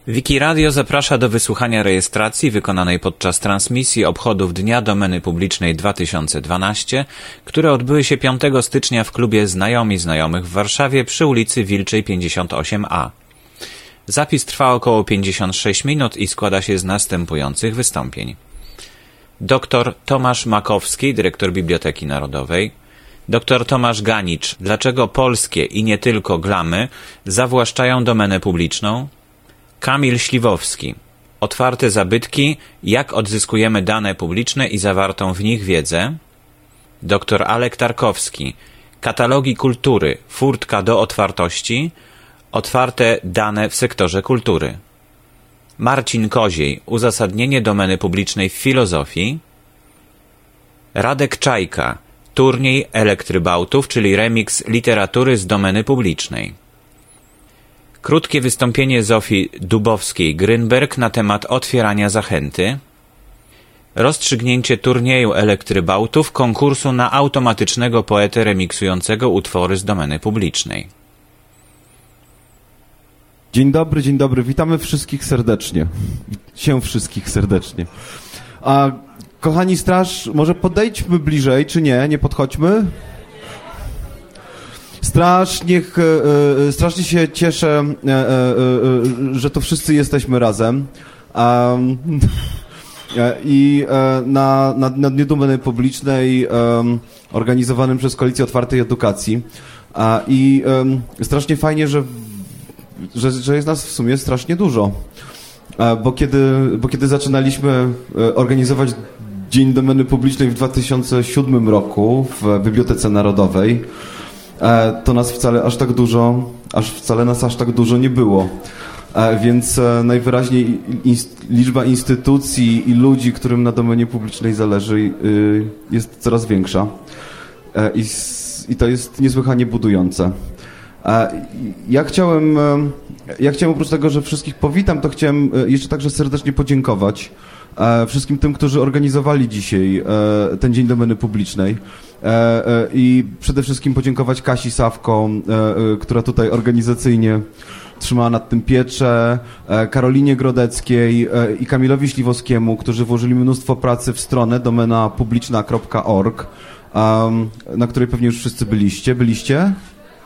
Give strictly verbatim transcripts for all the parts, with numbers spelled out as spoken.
Wikiradio zaprasza do wysłuchania rejestracji wykonanej podczas transmisji obchodów Dnia Domeny Publicznej dwa tysiące dwanaście, które odbyły się piątego stycznia w klubie Znajomi Znajomych w Warszawie przy ulicy Wilczej pięćdziesiąt osiem A. Zapis trwa około pięćdziesiąt sześć minut i składa się z następujących wystąpień. Doktor Tomasz Makowski, dyrektor Biblioteki Narodowej. Doktor Tomasz Ganicz, dlaczego polskie i nie tylko glamy zawłaszczają domenę publiczną? Kamil Śliwowski, otwarte zabytki, jak odzyskujemy dane publiczne i zawartą w nich wiedzę. Doktor Alek Tarkowski, katalogi kultury, furtka do otwartości, otwarte dane w sektorze kultury. Marcin Koziej, uzasadnienie domeny publicznej w filozofii. Radek Czajka, turniej elektrybałtów, czyli remix literatury z domeny publicznej. Krótkie wystąpienie Zofii Dubowskiej-Grynberg na temat otwierania zachęty. Rozstrzygnięcie turnieju elektrybałtów, konkursu na automatycznego poetę remiksującego utwory z domeny publicznej. Dzień dobry, dzień dobry. Witamy wszystkich serdecznie. Się wszystkich serdecznie. A kochani straż, może podejdźmy bliżej, czy nie? Nie podchodźmy? Strasznie, strasznie się cieszę, że tu wszyscy jesteśmy razem. I na, na, na Dniu Domeny Publicznej organizowanym przez Koalicję Otwartej Edukacji. I strasznie fajnie, że, że, że jest nas w sumie strasznie dużo. Bo kiedy, bo kiedy zaczynaliśmy organizować Dzień Domeny Publicznej w dwa tysiące siódmym roku w Bibliotece Narodowej, to nas wcale aż tak dużo, aż wcale nas aż tak dużo nie było. Więc najwyraźniej liczba instytucji i ludzi, którym na domenie publicznej zależy, jest coraz większa. I, i to jest niesłychanie budujące. Ja chciałem, ja chciałem oprócz tego, że wszystkich powitam, to chciałem jeszcze także serdecznie podziękować wszystkim tym, którzy organizowali dzisiaj ten Dzień Domeny Publicznej. I przede wszystkim podziękować Kasi Sawko, która tutaj organizacyjnie trzymała nad tym pieczę, Karolinie Grodeckiej i Kamilowi Śliwowskiemu, którzy włożyli mnóstwo pracy w stronę domena publiczna kropka org, na której pewnie już wszyscy byliście. Byliście?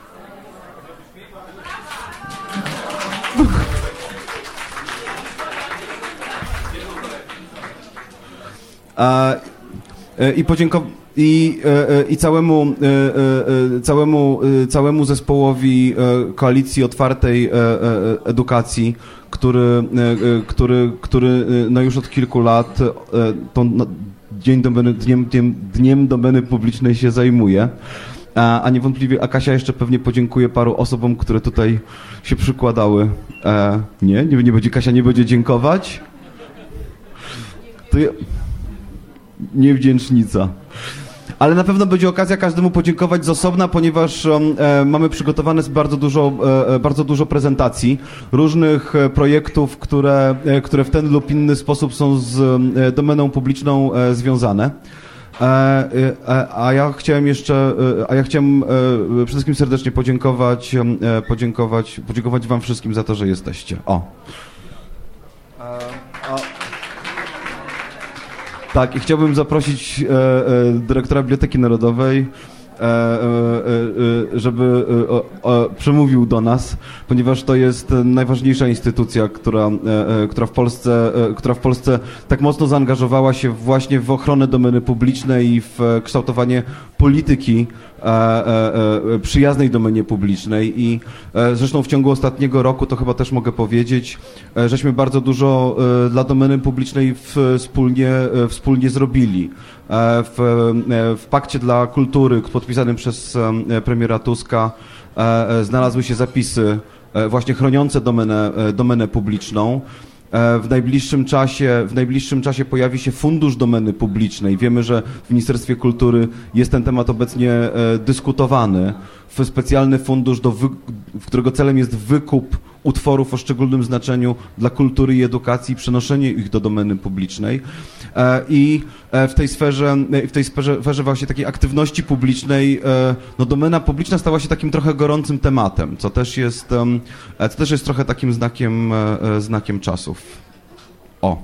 I podziękować I, i całemu, całemu, całemu zespołowi Koalicji Otwartej Edukacji, który, który, który no już od kilku lat tą dzień domeny, dniem, dniem, dniem domeny publicznej się zajmuje. A, a niewątpliwie Akasia jeszcze pewnie podziękuję paru osobom, które tutaj się przykładały. E, nie? nie? Nie będzie Kasia nie będzie dziękować? To ja... Niewdzięcznica. Ale na pewno będzie okazja każdemu podziękować z osobna, ponieważ e, mamy przygotowane bardzo dużo, e, bardzo dużo prezentacji, różnych e, projektów, które, e, które w ten lub inny sposób są z e, domeną publiczną e, związane. E, e, a ja chciałem jeszcze, e, a ja chciałem e, przede wszystkim serdecznie podziękować, e, podziękować, podziękować wam wszystkim za to, że jesteście. O. E, a... Tak, i chciałbym zaprosić e, e, dyrektora Biblioteki Narodowej, e, e, żeby e, e, przemówił do nas, ponieważ to jest najważniejsza instytucja, która, e, która, w Polsce, e, która w Polsce tak mocno zaangażowała się właśnie w ochronę domeny publicznej i w kształtowanie polityki e, e, przyjaznej domenie publicznej. I e, zresztą w ciągu ostatniego roku, to chyba też mogę powiedzieć, e, żeśmy bardzo dużo e, dla domeny publicznej w, wspólnie, e, wspólnie zrobili. E, w, e, w Pakcie dla Kultury podpisanym przez e, premiera Tuska e, e, znalazły się zapisy e, właśnie chroniące domenę, e, domenę publiczną. W najbliższym czasie, w najbliższym czasie pojawi się Fundusz Domeny Publicznej. Wiemy, że w Ministerstwie Kultury jest ten temat obecnie dyskutowany. Specjalny fundusz, do wy, którego celem jest wykup utworów o szczególnym znaczeniu dla kultury i edukacji, przenoszenie ich do domeny publicznej. I w tej sferze, w tej sferze, sferze właśnie takiej aktywności publicznej, no domena publiczna stała się takim trochę gorącym tematem, co też jest, co też jest trochę takim znakiem, znakiem czasów. O.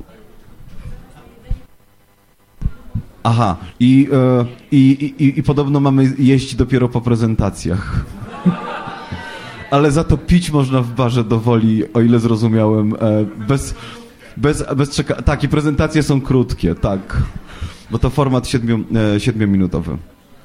Aha, i, i, i, i podobno mamy jeść dopiero po prezentacjach. Ale za to pić można w barze do woli, o ile zrozumiałem, bez, bez, bez czeka... Tak, i prezentacje są krótkie, tak, bo to format siedmiu, siedmiominutowy.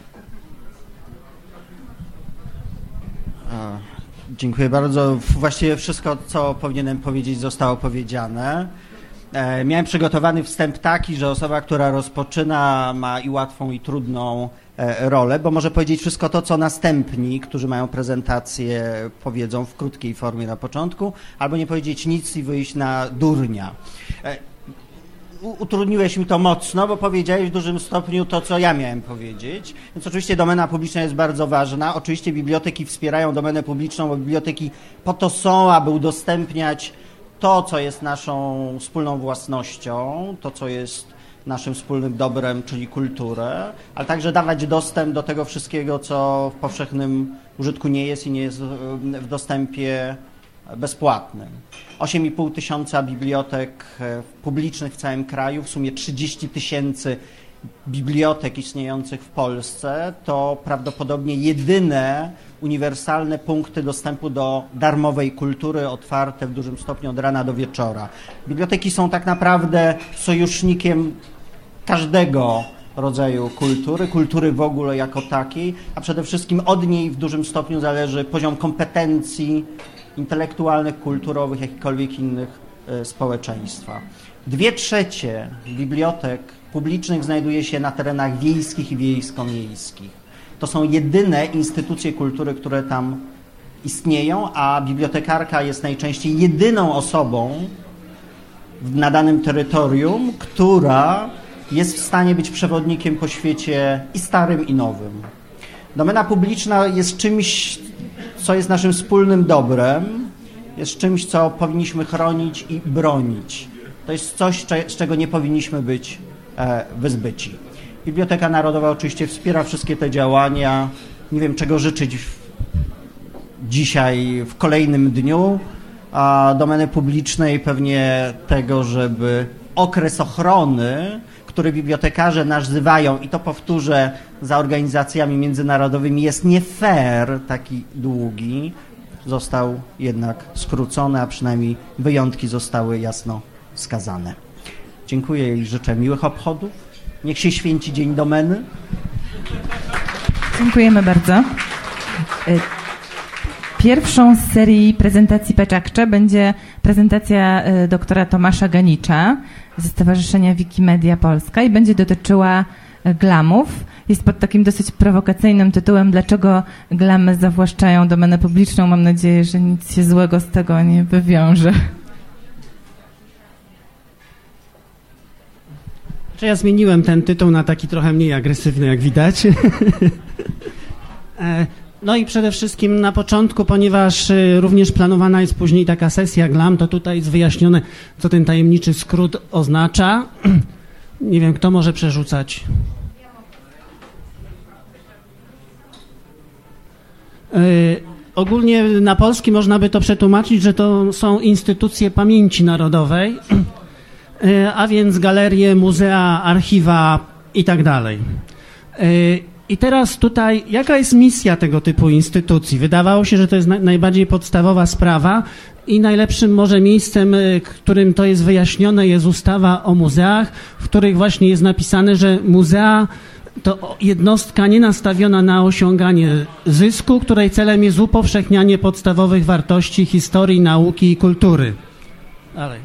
Dziękuję bardzo. Właściwie wszystko, co powinienem powiedzieć, zostało powiedziane. E, miałem przygotowany wstęp taki, że osoba, która rozpoczyna, ma i łatwą, i trudną e, rolę, bo może powiedzieć wszystko to, co następni, którzy mają prezentację, powiedzą w krótkiej formie na początku, albo nie powiedzieć nic i wyjść na durnia. E, utrudniłeś mi to mocno, bo powiedziałeś w dużym stopniu to, co ja miałem powiedzieć. Więc oczywiście domena publiczna jest bardzo ważna. Oczywiście biblioteki wspierają domenę publiczną, bo biblioteki po to są, aby udostępniać to, co jest naszą wspólną własnością, to, co jest naszym wspólnym dobrem, czyli kulturę, ale także dawać dostęp do tego wszystkiego, co w powszechnym użytku nie jest i nie jest w dostępie bezpłatnym. osiem i pół tysiąca bibliotek publicznych w całym kraju, w sumie trzydzieści tysięcy bibliotek istniejących w Polsce, to prawdopodobnie jedyne uniwersalne punkty dostępu do darmowej kultury, otwarte w dużym stopniu od rana do wieczora. Biblioteki są tak naprawdę sojusznikiem każdego rodzaju kultury, kultury w ogóle jako takiej, a przede wszystkim od niej w dużym stopniu zależy poziom kompetencji intelektualnych, kulturowych, jakichkolwiek innych y, społeczeństwa. Dwie trzecie bibliotek publicznych znajduje się na terenach wiejskich i wiejsko-miejskich. To są jedyne instytucje kultury, które tam istnieją, a bibliotekarka jest najczęściej jedyną osobą na danym terytorium, która jest w stanie być przewodnikiem po świecie i starym, i nowym. Domena publiczna jest czymś, co jest naszym wspólnym dobrem, jest czymś, co powinniśmy chronić i bronić. To jest coś, z czego nie powinniśmy być wyzbyci. Biblioteka Narodowa oczywiście wspiera wszystkie te działania. Nie wiem, czego życzyć w, dzisiaj, w kolejnym dniu, a domeny publicznej pewnie tego, żeby okres ochrony, który bibliotekarze nazywają, i to powtórzę, za organizacjami międzynarodowymi, jest nie fair, taki długi, został jednak skrócony, a przynajmniej wyjątki zostały jasno wskazane. Dziękuję i życzę miłych obchodów. Niech się święci Dzień Domeny. Dziękujemy bardzo. Pierwszą z serii prezentacji Peczakcze będzie prezentacja doktora Tomasza Ganicza ze Stowarzyszenia Wikimedia Polska i będzie dotyczyła glamów. Jest pod takim dosyć prowokacyjnym tytułem "Dlaczego glamy zawłaszczają domenę publiczną?". Mam nadzieję, że nic się złego z tego nie wywiąże. Ja zmieniłem ten tytuł na taki trochę mniej agresywny, jak widać. No i przede wszystkim na początku, ponieważ również planowana jest później taka sesja glam, to tutaj jest wyjaśnione, co ten tajemniczy skrót oznacza. Nie wiem, kto może przerzucać. Ogólnie na polski można by to przetłumaczyć, że to są instytucje pamięci narodowej, a więc galerie, muzea, archiwa i tak dalej. I teraz tutaj, jaka jest misja tego typu instytucji? Wydawało się, że to jest na, najbardziej podstawowa sprawa i najlepszym może miejscem, którym to jest wyjaśnione, jest ustawa o muzeach, w których właśnie jest napisane, że muzea to jednostka nie nastawiona na osiąganie zysku, której celem jest upowszechnianie podstawowych wartości historii, nauki i kultury. Dalej.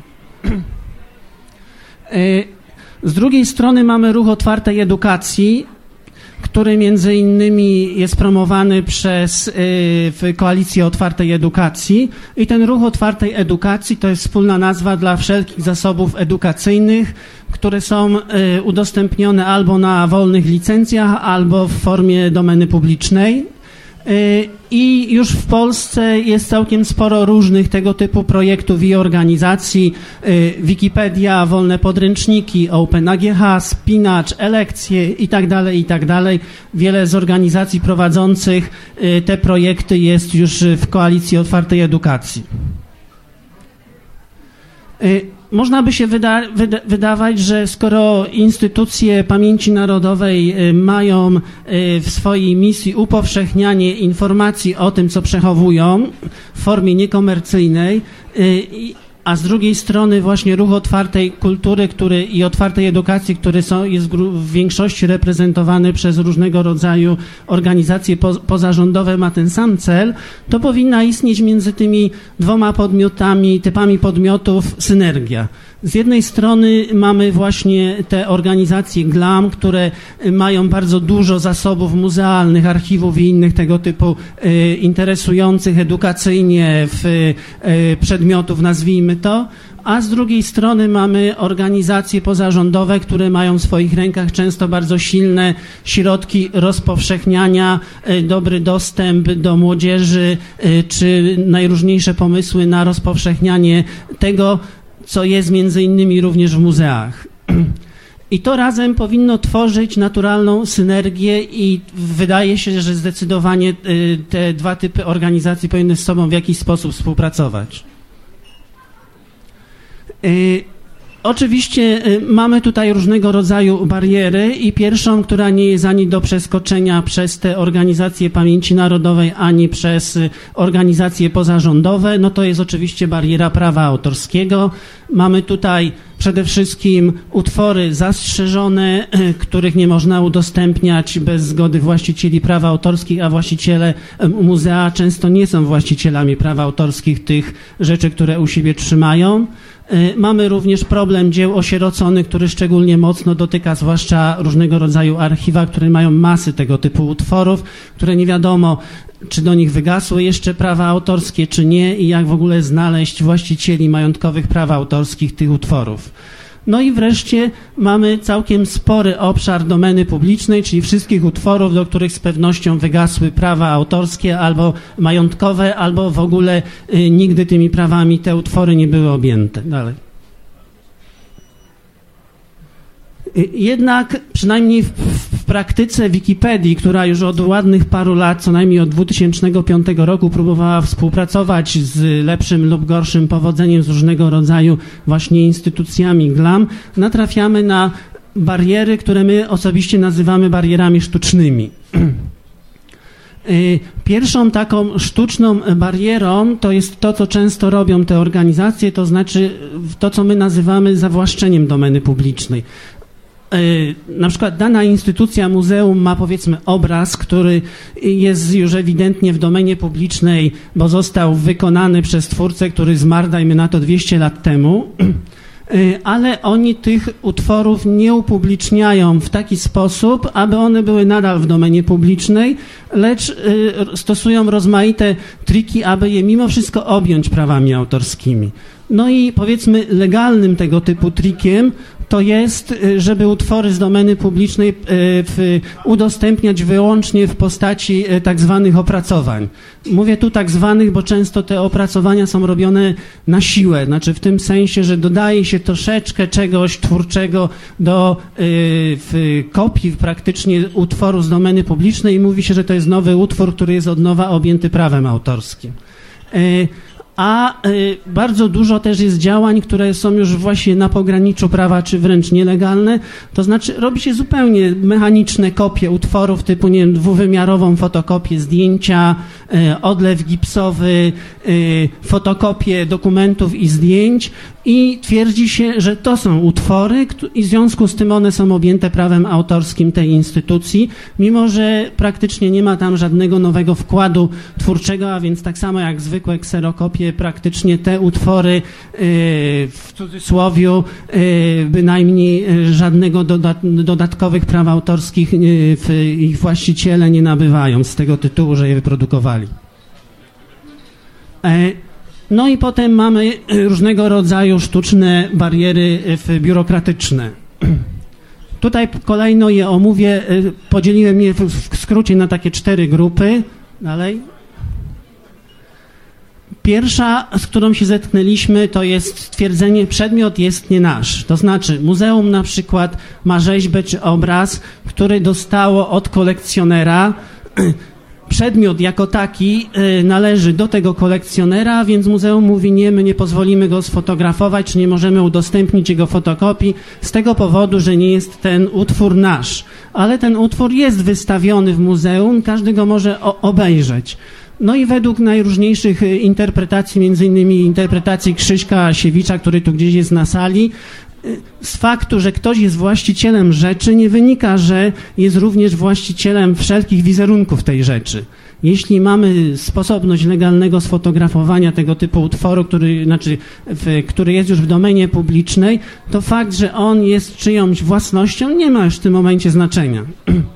Z drugiej strony mamy ruch otwartej edukacji, który między innymi jest promowany przez w Koalicji Otwartej Edukacji i ten ruch otwartej edukacji to jest wspólna nazwa dla wszelkich zasobów edukacyjnych, które są udostępnione albo na wolnych licencjach, albo w formie domeny publicznej. I już w Polsce jest całkiem sporo różnych tego typu projektów i organizacji. Wikipedia, wolne podręczniki, OpenAGH, Spinacz, Elekcje i tak dalej, i tak dalej. Wiele z organizacji prowadzących te projekty jest już w Koalicji Otwartej Edukacji. Można by się wyda, wyda, wydawać, że skoro instytucje pamięci narodowej mają w swojej misji upowszechnianie informacji o tym, co przechowują w formie niekomercyjnej, a z drugiej strony właśnie ruch otwartej kultury który, i otwartej edukacji, który są, jest w większości reprezentowany przez różnego rodzaju organizacje po, pozarządowe, ma ten sam cel, to powinna istnieć między tymi dwoma podmiotami, typami podmiotów synergia. Z jednej strony mamy właśnie te organizacje GLAM, które mają bardzo dużo zasobów muzealnych, archiwów i innych tego typu y, interesujących edukacyjnie w, y, przedmiotów, nazwijmy to, a z drugiej strony mamy organizacje pozarządowe, które mają w swoich rękach często bardzo silne środki rozpowszechniania, y, dobry dostęp do młodzieży, y, czy najróżniejsze pomysły na rozpowszechnianie tego, co jest między innymi również w muzeach. I to razem powinno tworzyć naturalną synergię i wydaje się, że zdecydowanie te dwa typy organizacji powinny z sobą w jakiś sposób współpracować. Oczywiście mamy tutaj różnego rodzaju bariery i pierwszą, która nie jest ani do przeskoczenia przez te organizacje pamięci narodowej, ani przez organizacje pozarządowe, no to jest oczywiście bariera prawa autorskiego. Mamy tutaj przede wszystkim utwory zastrzeżone, których nie można udostępniać bez zgody właścicieli praw autorskich, a właściciele muzea często nie są właścicielami praw autorskich tych rzeczy, które u siebie trzymają. Mamy również problem dzieł osieroconych, który szczególnie mocno dotyka zwłaszcza różnego rodzaju archiwa, które mają masy tego typu utworów, które nie wiadomo, czy do nich wygasły jeszcze prawa autorskie, czy nie i jak w ogóle znaleźć właścicieli majątkowych praw autorskich tych utworów. No i wreszcie mamy całkiem spory obszar domeny publicznej, czyli wszystkich utworów, do których z pewnością wygasły prawa autorskie albo majątkowe, albo w ogóle y, nigdy tymi prawami te utwory nie były objęte. Dalej. Jednak przynajmniej w, w praktyce Wikipedii, która już od ładnych paru lat, co najmniej od dwa tysiące piątego roku próbowała współpracować z lepszym lub gorszym powodzeniem z różnego rodzaju właśnie instytucjami GLAM, natrafiamy na bariery, które my osobiście nazywamy barierami sztucznymi. Pierwszą taką sztuczną barierą to jest to, co często robią te organizacje, to znaczy to, co my nazywamy zawłaszczeniem domeny publicznej. Na przykład dana instytucja, muzeum ma powiedzmy obraz, który jest już ewidentnie w domenie publicznej, bo został wykonany przez twórcę, który zmarł, dajmy na to dwieście lat temu, ale oni tych utworów nie upubliczniają w taki sposób, aby one były nadal w domenie publicznej, lecz stosują rozmaite triki, aby je mimo wszystko objąć prawami autorskimi. No i powiedzmy legalnym tego typu trikiem to jest, żeby utwory z domeny publicznej w, udostępniać wyłącznie w postaci tak zwanych opracowań. Mówię tu tak zwanych, bo często te opracowania są robione na siłę, znaczy w tym sensie, że dodaje się troszeczkę czegoś twórczego do w kopii praktycznie utworu z domeny publicznej i mówi się, że to jest nowy utwór, który jest od nowa objęty prawem autorskim. A y, bardzo dużo też jest działań, które są już właśnie na pograniczu prawa, czy wręcz nielegalne, to znaczy robi się zupełnie mechaniczne kopie utworów typu, nie wiem, dwuwymiarową fotokopię zdjęcia, y, odlew gipsowy, y, fotokopię dokumentów i zdjęć i twierdzi się, że to są utwory i w związku z tym one są objęte prawem autorskim tej instytucji, mimo że praktycznie nie ma tam żadnego nowego wkładu twórczego, a więc tak samo jak zwykłe kserokopie, praktycznie te utwory w cudzysłowiu bynajmniej żadnego dodatkowych praw autorskich ich właściciele nie nabywają z tego tytułu, że je wyprodukowali. No i potem mamy różnego rodzaju sztuczne bariery biurokratyczne. Tutaj kolejno je omówię, podzieliłem je w skrócie na takie cztery grupy. Dalej. Pierwsza, z którą się zetknęliśmy, to jest stwierdzenie, przedmiot jest nie nasz. To znaczy, muzeum na przykład ma rzeźbę czy obraz, który dostało od kolekcjonera. Przedmiot jako taki należy do tego kolekcjonera, więc muzeum mówi nie, my nie pozwolimy go sfotografować, czy nie możemy udostępnić jego fotokopii z tego powodu, że nie jest ten utwór nasz. Ale ten utwór jest wystawiony w muzeum, każdy go może obejrzeć. No i według najróżniejszych interpretacji, między innymi interpretacji Krzyśka Siewicza, który tu gdzieś jest na sali, z faktu, że ktoś jest właścicielem rzeczy, nie wynika, że jest również właścicielem wszelkich wizerunków tej rzeczy. Jeśli mamy sposobność legalnego sfotografowania tego typu utworu, który, znaczy, w, który jest już w domenie publicznej, to fakt, że on jest czyjąś własnością, nie ma już w tym momencie znaczenia.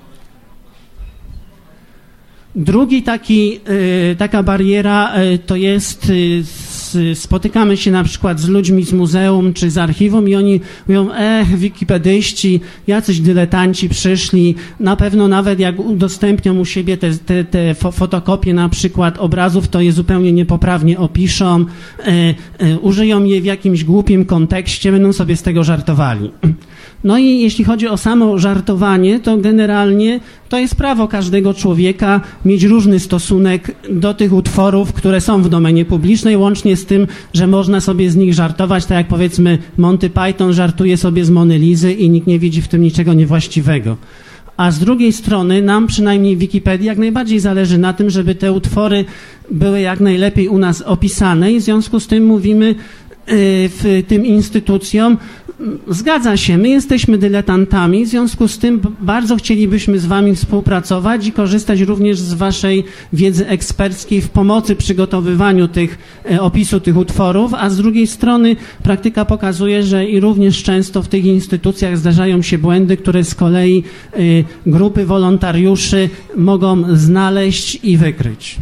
Drugi taki, taka bariera to jest, spotykamy się na przykład z ludźmi z muzeum czy z archiwum i oni mówią, e, wikipedyści, jacyś dyletanci przyszli, na pewno nawet jak udostępnią u siebie te, te, te fotokopie na przykład obrazów, to je zupełnie niepoprawnie opiszą, e, e, użyją je w jakimś głupim kontekście, będą sobie z tego żartowali. No i jeśli chodzi o samo żartowanie, to generalnie to jest prawo każdego człowieka mieć różny stosunek do tych utworów, które są w domenie publicznej, łącznie z tym, że można sobie z nich żartować, tak jak powiedzmy Monty Python żartuje sobie z Mony Lizy i nikt nie widzi w tym niczego niewłaściwego. A z drugiej strony nam przynajmniej w Wikipedii jak najbardziej zależy na tym, żeby te utwory były jak najlepiej u nas opisane i w związku z tym mówimy w tym instytucjom, zgadza się, my jesteśmy dyletantami, w związku z tym bardzo chcielibyśmy z wami współpracować i korzystać również z waszej wiedzy eksperckiej w pomocy przygotowywaniu tych opisu tych utworów, a z drugiej strony praktyka pokazuje, że i również często w tych instytucjach zdarzają się błędy, które z kolei grupy wolontariuszy mogą znaleźć i wykryć.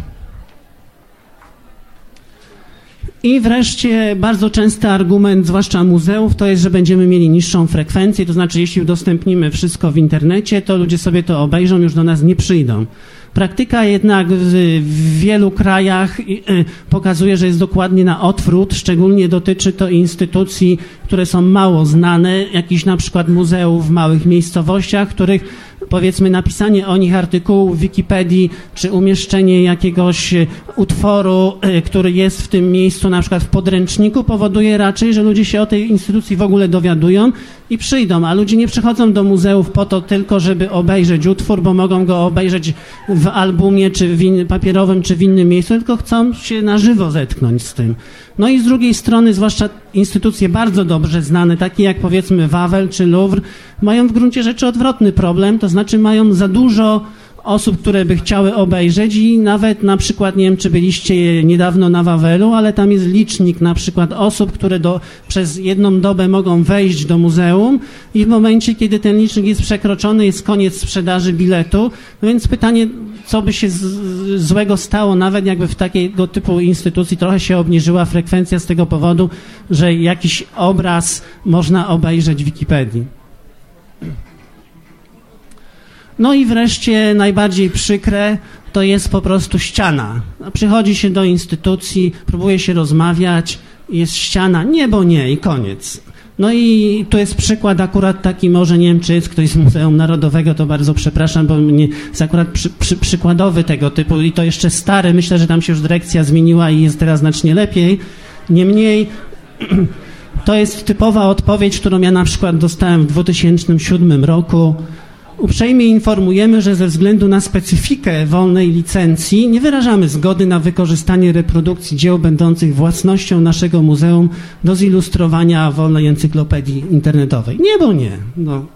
I wreszcie bardzo częsty argument, zwłaszcza muzeów, to jest, że będziemy mieli niższą frekwencję, to znaczy jeśli udostępnimy wszystko w internecie, to ludzie sobie to obejrzą, już do nas nie przyjdą. Praktyka jednak w, w wielu krajach pokazuje, że jest dokładnie na odwrót, szczególnie dotyczy to instytucji, które są mało znane, jakichś na przykład muzeów w małych miejscowościach, których powiedzmy napisanie o nich artykułu w Wikipedii, czy umieszczenie jakiegoś utworu, który jest w tym miejscu, na przykład w podręczniku, powoduje raczej, że ludzie się o tej instytucji w ogóle dowiadują i przyjdą, a ludzie nie przychodzą do muzeów po to tylko, żeby obejrzeć utwór, bo mogą go obejrzeć w albumie, czy w in, papierowym, czy w innym miejscu, tylko chcą się na żywo zetknąć z tym. No i z drugiej strony, zwłaszcza instytucje bardzo dobrze znane, takie jak powiedzmy Wawel czy Louvre, mają w gruncie rzeczy odwrotny problem, to znaczy mają za dużo osób, które by chciały obejrzeć i nawet na przykład, nie wiem, czy byliście niedawno na Wawelu, ale tam jest licznik na przykład osób, które do, przez jedną dobę mogą wejść do muzeum i w momencie, kiedy ten licznik jest przekroczony, jest koniec sprzedaży biletu. No więc pytanie, co by się z, złego stało, nawet jakby w takiego typu instytucji trochę się obniżyła frekwencja z tego powodu, że jakiś obraz można obejrzeć w Wikipedii. No i wreszcie najbardziej przykre to jest po prostu ściana. Przychodzi się do instytucji, próbuje się rozmawiać, jest ściana, nie, bo nie i koniec. No i tu jest przykład akurat taki, może nie wiem, czy jest ktoś z Muzeum Narodowego, to bardzo przepraszam, bo mnie jest akurat przy, przy, przykładowy tego typu i to jeszcze stary, myślę, że tam się już dyrekcja zmieniła i jest teraz znacznie lepiej. Niemniej to jest typowa odpowiedź, którą ja na przykład dostałem w dwa tysiące siódmym roku. Uprzejmie informujemy, że ze względu na specyfikę wolnej licencji nie wyrażamy zgody na wykorzystanie reprodukcji dzieł będących własnością naszego muzeum do zilustrowania wolnej encyklopedii internetowej. Nie, bo nie. No.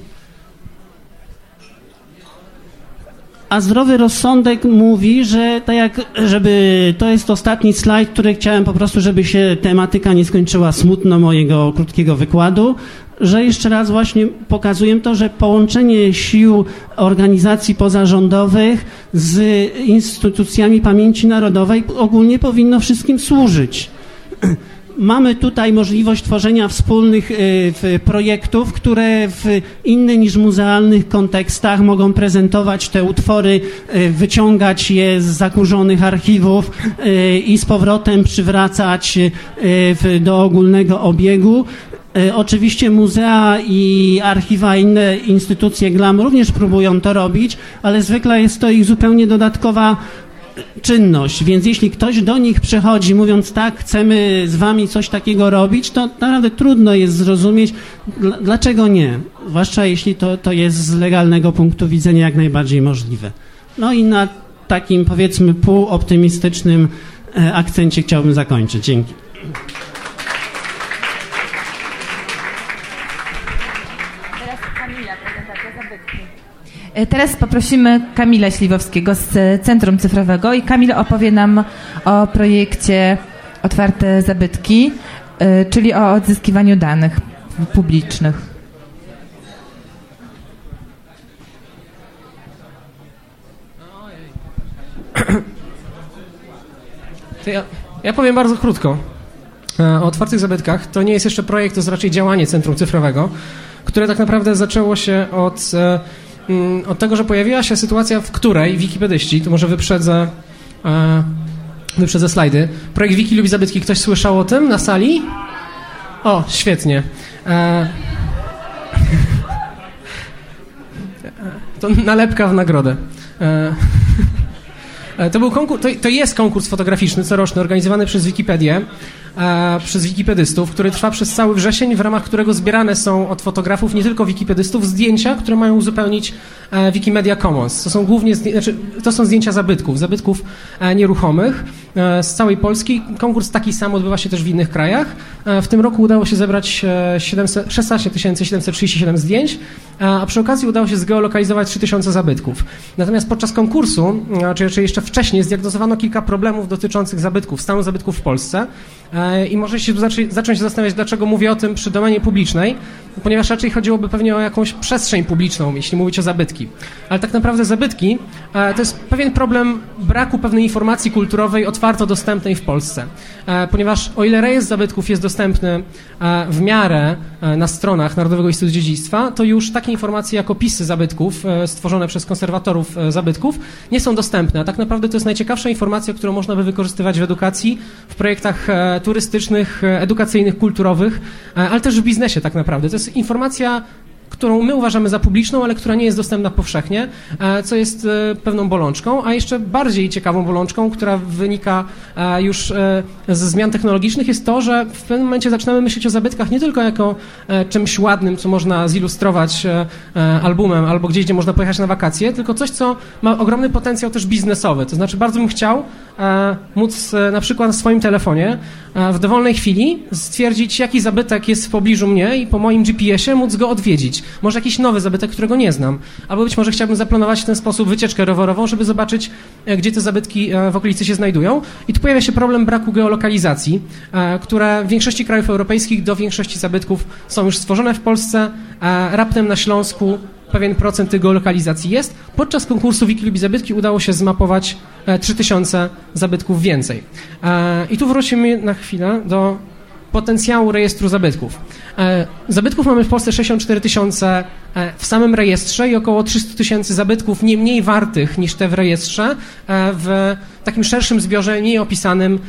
A zdrowy rozsądek mówi, że tak jak, żeby, to jest ostatni slajd, który chciałem po prostu, żeby się tematyka nie skończyła smutno mojego krótkiego wykładu, że jeszcze raz właśnie pokazuję to, że połączenie sił organizacji pozarządowych z instytucjami pamięci narodowej ogólnie powinno wszystkim służyć. mamy tutaj możliwość tworzenia wspólnych y, projektów, które w innych niż muzealnych kontekstach mogą prezentować te utwory, y, wyciągać je z zakurzonych archiwów y, i z powrotem przywracać y, w, do ogólnego obiegu. Y, oczywiście muzea i archiwa, inne instytucje GLAM również próbują to robić, ale zwykle jest to ich zupełnie dodatkowa czynność, więc jeśli ktoś do nich przychodzi mówiąc tak, chcemy z wami coś takiego robić, to naprawdę trudno jest zrozumieć, dlaczego nie, zwłaszcza jeśli to, to jest z legalnego punktu widzenia jak najbardziej możliwe. No i na takim, powiedzmy, półoptymistycznym akcencie chciałbym zakończyć. Dzięki. Teraz poprosimy Kamila Śliwowskiego z Centrum Cyfrowego i Kamil opowie nam o projekcie Otwarte Zabytki, czyli o odzyskiwaniu danych publicznych. To ja, ja powiem bardzo krótko o Otwartych Zabytkach. To nie jest jeszcze projekt, to jest raczej działanie Centrum Cyfrowego, które tak naprawdę zaczęło się od... od tego, że pojawiła się sytuacja, w której wikipedyści, to może wyprzedzę, e, wyprzedzę slajdy, projekt Wiki lubi zabytki. Ktoś słyszał o tym na sali? O, świetnie. E, to nalepka w nagrodę. E, to był konkurs, to, to jest konkurs fotograficzny coroczny organizowany przez Wikipedię, e, przez wikipedystów, który trwa przez cały wrzesień, w ramach którego zbierane są od fotografów, nie tylko wikipedystów, zdjęcia, które mają uzupełnić e, Wikimedia Commons. To są głównie, znaczy, to są zdjęcia zabytków, zabytków e, nieruchomych e, z całej Polski. Konkurs taki sam odbywa się też w innych krajach. E, w tym roku udało się zebrać e, szesnaście tysięcy siedemset trzydzieści siedem zdjęć, a przy okazji udało się zgeolokalizować trzy tysiące zabytków. Natomiast podczas konkursu, czy raczej jeszcze wcześniej, zdiagnozowano kilka problemów dotyczących zabytków, stanu zabytków w Polsce. I może się tu zacząć, zacząć się zastanawiać, dlaczego mówię o tym przy domenie publicznej, ponieważ raczej chodziłoby pewnie o jakąś przestrzeń publiczną, jeśli mówić o zabytki. Ale tak naprawdę zabytki to jest pewien problem braku pewnej informacji kulturowej otwarto dostępnej w Polsce. Ponieważ o ile rejestr zabytków jest dostępny w miarę na stronach Narodowego Instytutu Dziedzictwa, to już takie informacje jak opisy zabytków stworzone przez konserwatorów zabytków nie są dostępne. A tak naprawdę to jest najciekawsza informacja, którą można by wykorzystywać w edukacji, w projektach turystycznych, edukacyjnych, kulturowych, ale też w biznesie tak naprawdę. To jest informacja, którą my uważamy za publiczną, ale która nie jest dostępna powszechnie, co jest pewną bolączką, a jeszcze bardziej ciekawą bolączką, która wynika już ze zmian technologicznych, jest to, że w pewnym momencie zaczynamy myśleć o zabytkach nie tylko jako czymś ładnym, co można zilustrować albumem albo gdzieś, gdzie można pojechać na wakacje, tylko coś, co ma ogromny potencjał też biznesowy. To znaczy bardzo bym chciał móc na przykład na swoim telefonie w dowolnej chwili stwierdzić, jaki zabytek jest w pobliżu mnie i po moim G P S ie móc go odwiedzić. Może jakiś nowy zabytek, którego nie znam. Albo być może chciałbym zaplanować w ten sposób wycieczkę rowerową, żeby zobaczyć, gdzie te zabytki w okolicy się znajdują. I tu pojawia się problem braku geolokalizacji, które w większości krajów europejskich do większości zabytków są już stworzone w Polsce. Raptem na Śląsku pewien procent tych geolokalizacji jest. Podczas konkursu Wiki lubi zabytki udało się zmapować trzy tysiące zabytków więcej. I tu wrócimy na chwilę do potencjału rejestru zabytków. Zabytków mamy w Polsce sześćdziesiąt cztery tysiące w samym rejestrze i około trzysta tysięcy zabytków nie mniej wartych niż te w rejestrze w takim szerszym zbiorze nieopisanym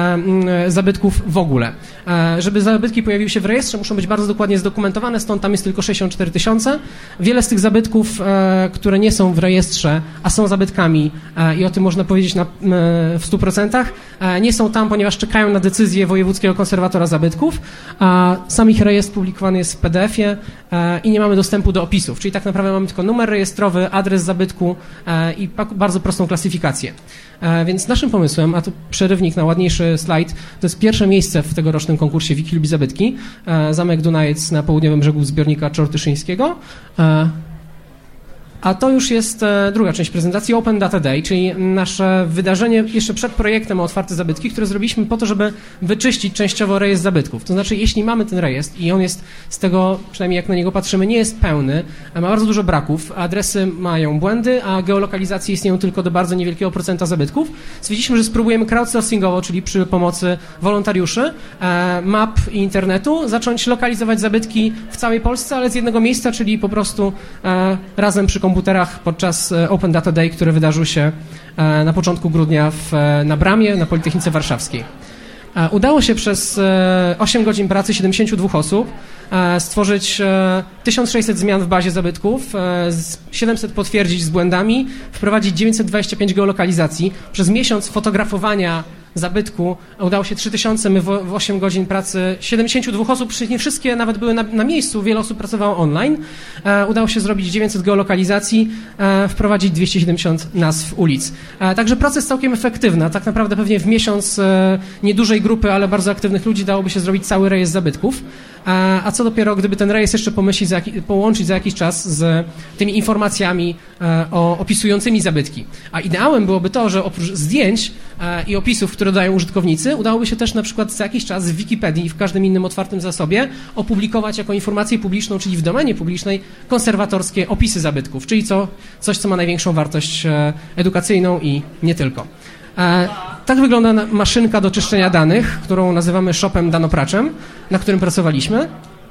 zabytków w ogóle. Żeby zabytki pojawiły się w rejestrze, muszą być bardzo dokładnie zdokumentowane, stąd tam jest tylko sześćdziesiąt cztery tysiące. Wiele z tych zabytków, które nie są w rejestrze, a są zabytkami i o tym można powiedzieć na, w stu procentach, nie są tam, ponieważ czekają na decyzję Wojewódzkiego Konserwatora Zabytków, a sam ich rejestr publikowany jest w P D F ie i nie mamy dostępu do opisów, czyli tak naprawdę mamy tylko numer rejestrowy, adres zabytku i bardzo prostą klasyfikację. Więc naszym pomysłem, a tu przerywnik na ładniejszy slajd, to jest pierwsze miejsce w tegorocznym konkursie Wiki lubi zabytki, zamek Dunajec na południowym brzegu zbiornika Czortyszyńskiego. A to już jest e, druga część prezentacji, Open Data Day, czyli nasze wydarzenie jeszcze przed projektem o otwarte zabytki, które zrobiliśmy po to, żeby wyczyścić częściowo rejestr zabytków. To znaczy, jeśli mamy ten rejestr i on jest z tego, przynajmniej jak na niego patrzymy, nie jest pełny, ma bardzo dużo braków, adresy mają błędy, a geolokalizacje istnieją tylko do bardzo niewielkiego procenta zabytków, stwierdziliśmy, że spróbujemy crowdsourcingowo, czyli przy pomocy wolontariuszy, e, map i internetu, zacząć lokalizować zabytki w całej Polsce, ale z jednego miejsca, czyli po prostu e, razem przy komputerach podczas Open Data Day, który wydarzył się na początku grudnia w, na Bramie, na Politechnice Warszawskiej. Udało się przez osiem godzin pracy siedemdziesięciu dwóch osób stworzyć tysiąc sześćset zmian w bazie zabytków, siedemset potwierdzić z błędami, wprowadzić dziewięćset dwadzieścia pięć geolokalizacji. Przez miesiąc fotografowania zabytku udało się trzy tysiące, my w osiem godzin pracy siedemdziesięciu dwóch osób, przy nie wszystkie nawet były na, na miejscu, wiele osób pracowało online. E, udało się zrobić dziewięćset geolokalizacji, e, wprowadzić dwieście siedemdziesiąt nazw ulic. E, także proces całkiem efektywny. Tak naprawdę pewnie w miesiąc e, niedużej grupy, ale bardzo aktywnych ludzi dałoby się zrobić cały rejestr zabytków. A, a co dopiero, gdyby ten rejestr jeszcze pomyśleć, za jaki, połączyć za jakiś czas z tymi informacjami e, o, opisującymi zabytki. A ideałem byłoby to, że oprócz zdjęć e, i opisów, które dodają użytkownicy, udałoby się też na przykład za jakiś czas w Wikipedii i w każdym innym otwartym zasobie opublikować jako informację publiczną, czyli w domenie publicznej, konserwatorskie opisy zabytków, czyli co, coś, co ma największą wartość e, edukacyjną i nie tylko. E, tak wygląda maszynka do czyszczenia danych, którą nazywamy shopem danopraczem, na którym pracowaliśmy.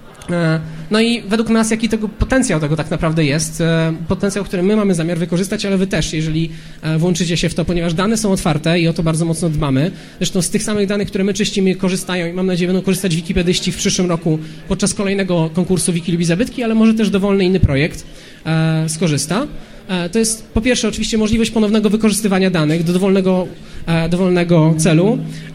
E, no i według nas jaki tego potencjał tego tak naprawdę jest, e, potencjał, który my mamy zamiar wykorzystać, ale wy też, jeżeli e, włączycie się w to, ponieważ dane są otwarte i o to bardzo mocno dbamy. Zresztą z tych samych danych, które my czyścimy, korzystają i mam nadzieję będą korzystać wikipedyści w przyszłym roku podczas kolejnego konkursu Wiki lubi zabytki, ale może też dowolny inny projekt e, skorzysta. To jest po pierwsze oczywiście możliwość ponownego wykorzystywania danych do dowolnego, dowolnego celu.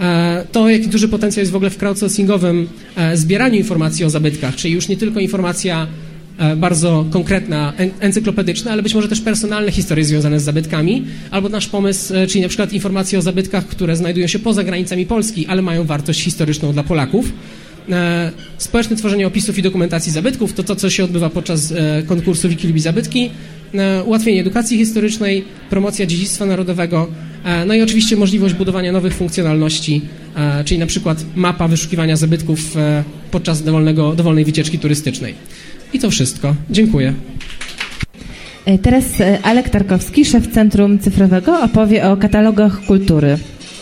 To, jaki duży potencjał jest w ogóle w crowdsourcingowym zbieraniu informacji o zabytkach, czyli już nie tylko informacja bardzo konkretna, encyklopedyczna, ale być może też personalne historie związane z zabytkami, albo nasz pomysł, czyli na przykład informacje o zabytkach, które znajdują się poza granicami Polski, ale mają wartość historyczną dla Polaków. Społeczne tworzenie opisów i dokumentacji zabytków, to to, co się odbywa podczas konkursu Wiki lubi zabytki, ułatwienie edukacji historycznej, promocja dziedzictwa narodowego, no i oczywiście możliwość budowania nowych funkcjonalności, czyli na przykład mapa wyszukiwania zabytków podczas dowolnego, dowolnej wycieczki turystycznej. I to wszystko. Dziękuję. Teraz Alek Tarkowski, szef Centrum Cyfrowego, opowie o katalogach kultury.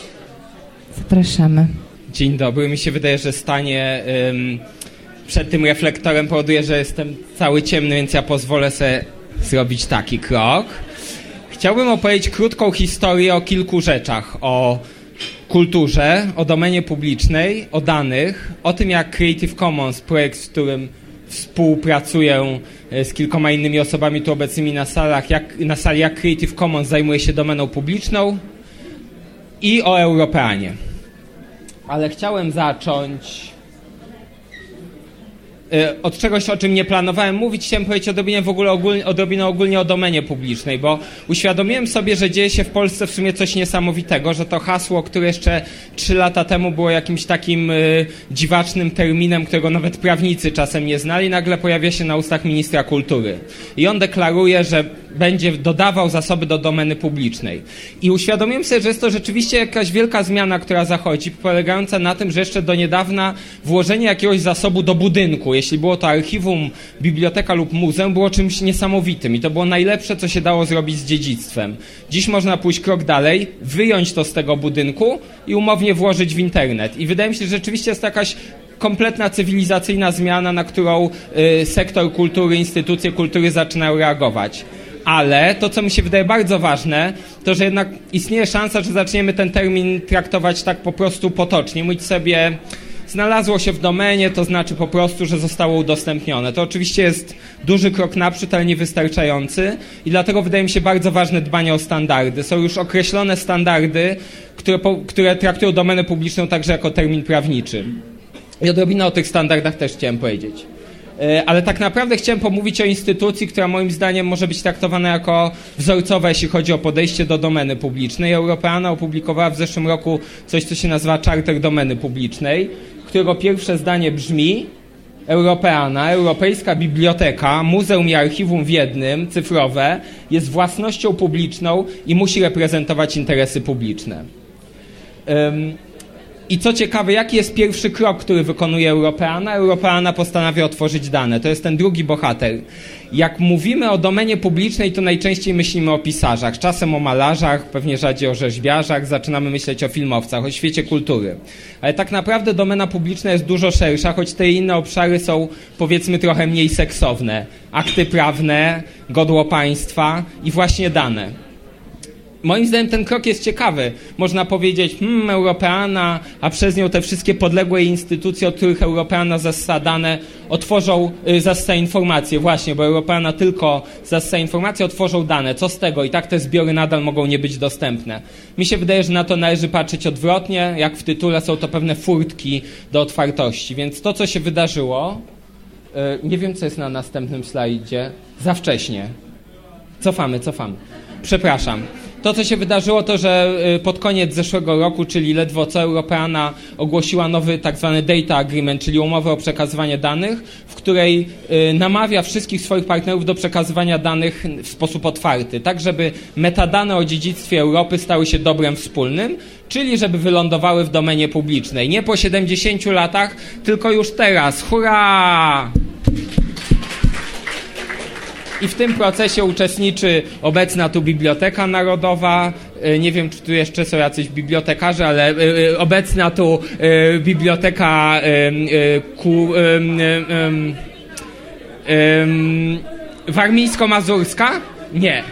Zapraszamy. Dzień dobry. Mi się wydaje, że stanie ym, przed tym reflektorem powoduje, że jestem cały ciemny, więc ja pozwolę sobie zrobić taki krok. Chciałbym opowiedzieć krótką historię o kilku rzeczach. O kulturze, o domenie publicznej, o danych, o tym, jak Creative Commons, projekt, z którym współpracuję z kilkoma innymi osobami tu obecnymi na salach, jak, na sali, jak Creative Commons zajmuje się domeną publiczną i o Europeanie. Ale chciałem zacząć od czegoś, o czym nie planowałem mówić. Chciałem powiedzieć odrobinę w ogóle ogólnie, odrobinę ogólnie o domenie publicznej, bo uświadomiłem sobie, że dzieje się w Polsce w sumie coś niesamowitego, że to hasło, które jeszcze trzy lata temu było jakimś takim y, dziwacznym terminem, którego nawet prawnicy czasem nie znali, nagle pojawia się na ustach ministra kultury. I on deklaruje, że będzie dodawał zasoby do domeny publicznej. I uświadomiłem sobie, że jest to rzeczywiście jakaś wielka zmiana, która zachodzi, polegająca na tym, że jeszcze do niedawna włożenie jakiegoś zasobu do budynku, jeśli było to archiwum, biblioteka lub muzeum, było czymś niesamowitym i to było najlepsze, co się dało zrobić z dziedzictwem. Dziś można pójść krok dalej, wyjąć to z tego budynku i umownie włożyć w internet. I wydaje mi się, że rzeczywiście jest to jakaś kompletna cywilizacyjna zmiana, na którą y, sektor kultury, instytucje kultury zaczynają reagować. Ale to, co mi się wydaje bardzo ważne, to, że jednak istnieje szansa, że zaczniemy ten termin traktować tak po prostu potocznie. Mówić sobie, znalazło się w domenie, to znaczy po prostu, że zostało udostępnione. To oczywiście jest duży krok naprzód, ale niewystarczający i dlatego wydaje mi się bardzo ważne dbanie o standardy. Są już określone standardy, które, po, które traktują domenę publiczną także jako termin prawniczy. I odrobinę o tych standardach też chciałem powiedzieć. Ale tak naprawdę chciałem pomówić o instytucji, która moim zdaniem może być traktowana jako wzorcowa, jeśli chodzi o podejście do domeny publicznej. Europeana opublikowała w zeszłym roku coś, co się nazywa Charter Domeny Publicznej, którego pierwsze zdanie brzmi: Europeana, Europejska Biblioteka, Muzeum i Archiwum w jednym, cyfrowe, jest własnością publiczną i musi reprezentować interesy publiczne. Um, I co ciekawe, jaki jest pierwszy krok, który wykonuje Europeana? Europeana postanawia otworzyć dane. To jest ten drugi bohater. Jak mówimy o domenie publicznej, to najczęściej myślimy o pisarzach, czasem o malarzach, pewnie rzadziej o rzeźbiarzach, zaczynamy myśleć o filmowcach, o świecie kultury. Ale tak naprawdę domena publiczna jest dużo szersza, choć te inne obszary są, powiedzmy, trochę mniej seksowne. Akty prawne, godło państwa i właśnie dane. Moim zdaniem ten krok jest ciekawy. Można powiedzieć, hmm, Europeana, a przez nią te wszystkie podległe instytucje, od których Europeana zasysza dane, otworzą, y, zasysza informacje. Właśnie, bo Europeana tylko zasysza informacje, otworzą dane. Co z tego? I tak te zbiory nadal mogą nie być dostępne. Mi się wydaje, że na to należy patrzeć odwrotnie. Jak w tytule są to pewne furtki do otwartości. Więc to, co się wydarzyło, y, nie wiem, co jest na następnym slajdzie. Za wcześnie. Cofamy, cofamy. Przepraszam. To, co się wydarzyło, to, że pod koniec zeszłego roku, czyli ledwo co, Europeana ogłosiła nowy tak zwany Data Agreement, czyli umowę o przekazywanie danych, w której namawia wszystkich swoich partnerów do przekazywania danych w sposób otwarty, tak żeby metadane o dziedzictwie Europy stały się dobrem wspólnym, czyli żeby wylądowały w domenie publicznej. Nie po siedemdziesięciu latach, tylko już teraz. Hurra! I w tym procesie uczestniczy obecna tu Biblioteka Narodowa, nie wiem, czy tu jeszcze są jacyś bibliotekarze, ale obecna tu Biblioteka ku, Warmińsko-Mazurska? Nie.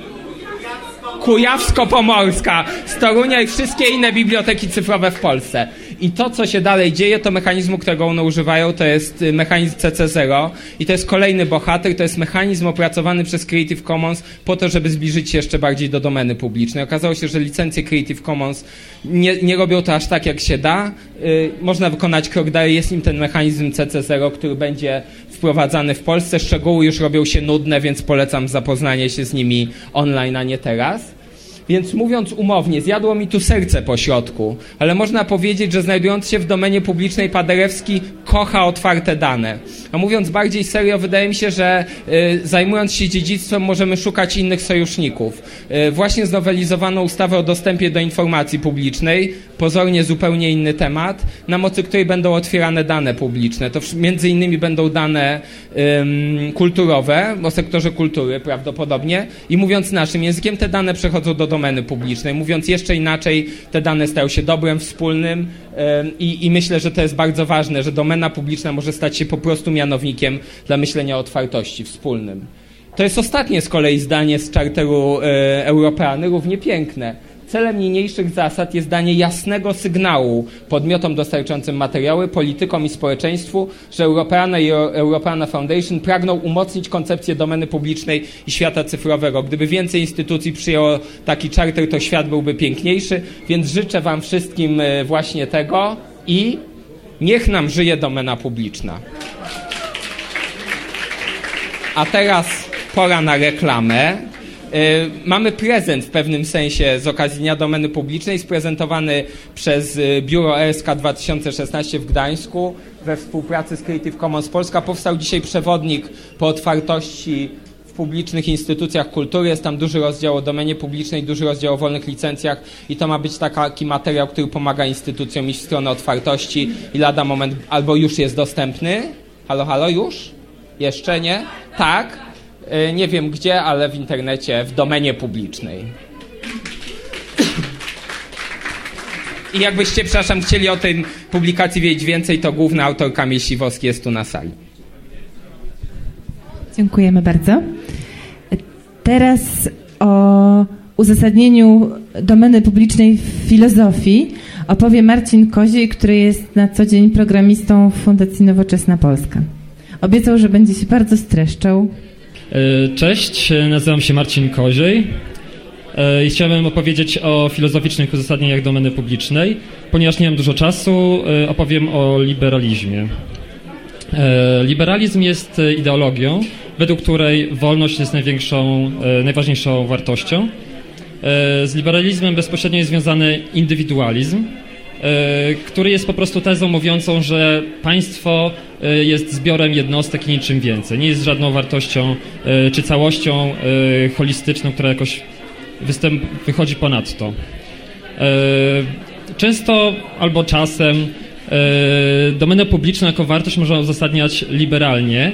Kujawsko-Pomorska, z Torunia i wszystkie inne biblioteki cyfrowe w Polsce. I to, co się dalej dzieje, to mechanizmu, którego one używają, to jest mechanizm C C zero i to jest kolejny bohater, to jest mechanizm opracowany przez Creative Commons po to, żeby zbliżyć się jeszcze bardziej do domeny publicznej. Okazało się, że licencje Creative Commons nie, nie robią to aż tak, jak się da. Yy, można wykonać krok dalej, jest nim ten mechanizm C C zero, który będzie wprowadzany w Polsce. Szczegóły już robią się nudne, więc polecam zapoznanie się z nimi online, a nie teraz. Więc mówiąc umownie, zjadło mi tu serce po środku, ale można powiedzieć, że znajdując się w domenie publicznej Paderewski kocha otwarte dane. A mówiąc bardziej serio, wydaje mi się, że y, zajmując się dziedzictwem możemy szukać innych sojuszników. Y, właśnie znowelizowano ustawę o dostępie do informacji publicznej, pozornie zupełnie inny temat, na mocy której będą otwierane dane publiczne. To między innymi będą dane y, kulturowe, o sektorze kultury prawdopodobnie i mówiąc naszym językiem, te dane przechodzą do domeny publicznej. Mówiąc jeszcze inaczej, te dane stają się dobrem wspólnym i, i myślę, że to jest bardzo ważne, że domena publiczna może stać się po prostu mianownikiem dla myślenia o otwartości wspólnym. To jest ostatnie z kolei zdanie z czarteru e, Europeany, równie piękne. Celem niniejszych zasad jest danie jasnego sygnału podmiotom dostarczającym materiały, politykom i społeczeństwu, że Europeana i Europeana Foundation pragną umocnić koncepcję domeny publicznej i świata cyfrowego. Gdyby więcej instytucji przyjęło taki czarter, to świat byłby piękniejszy, więc życzę wam wszystkim właśnie tego i niech nam żyje domena publiczna. A teraz pora na reklamę. Mamy prezent w pewnym sensie z okazji Dnia Domeny Publicznej, sprezentowany przez Biuro E S K dwa tysiące szesnaście w Gdańsku we współpracy z Creative Commons Polska. Powstał dzisiaj przewodnik po otwartości w publicznych instytucjach kultury. Jest tam duży rozdział o domenie publicznej, duży rozdział o wolnych licencjach i to ma być taki materiał, który pomaga instytucjom iść w stronę otwartości i lada moment, albo już jest dostępny. Halo, halo, już? Jeszcze nie? Tak. Nie wiem gdzie, ale w internecie, w domenie publicznej. I jakbyście, przepraszam, chcieli o tej publikacji wiedzieć więcej, to główny autor Kamil Siwowski jest tu na sali. Dziękujemy bardzo. Teraz o uzasadnieniu domeny publicznej w filozofii opowie Marcin Koziej, który jest na co dzień programistą w Fundacji Nowoczesna Polska. Obiecał, że będzie się bardzo streszczał. Cześć, nazywam się Marcin Koziej i chciałem opowiedzieć o filozoficznych uzasadnieniach domeny publicznej. Ponieważ nie mam dużo czasu, opowiem o liberalizmie. Liberalizm jest ideologią, według której wolność jest największą, najważniejszą wartością. Z liberalizmem bezpośrednio jest związany indywidualizm, który jest po prostu tezą mówiącą, że państwo jest zbiorem jednostek i niczym więcej. Nie jest żadną wartością czy całością holistyczną, która jakoś występ, wychodzi ponad to. Często albo czasem domenę publiczną jako wartość można uzasadniać liberalnie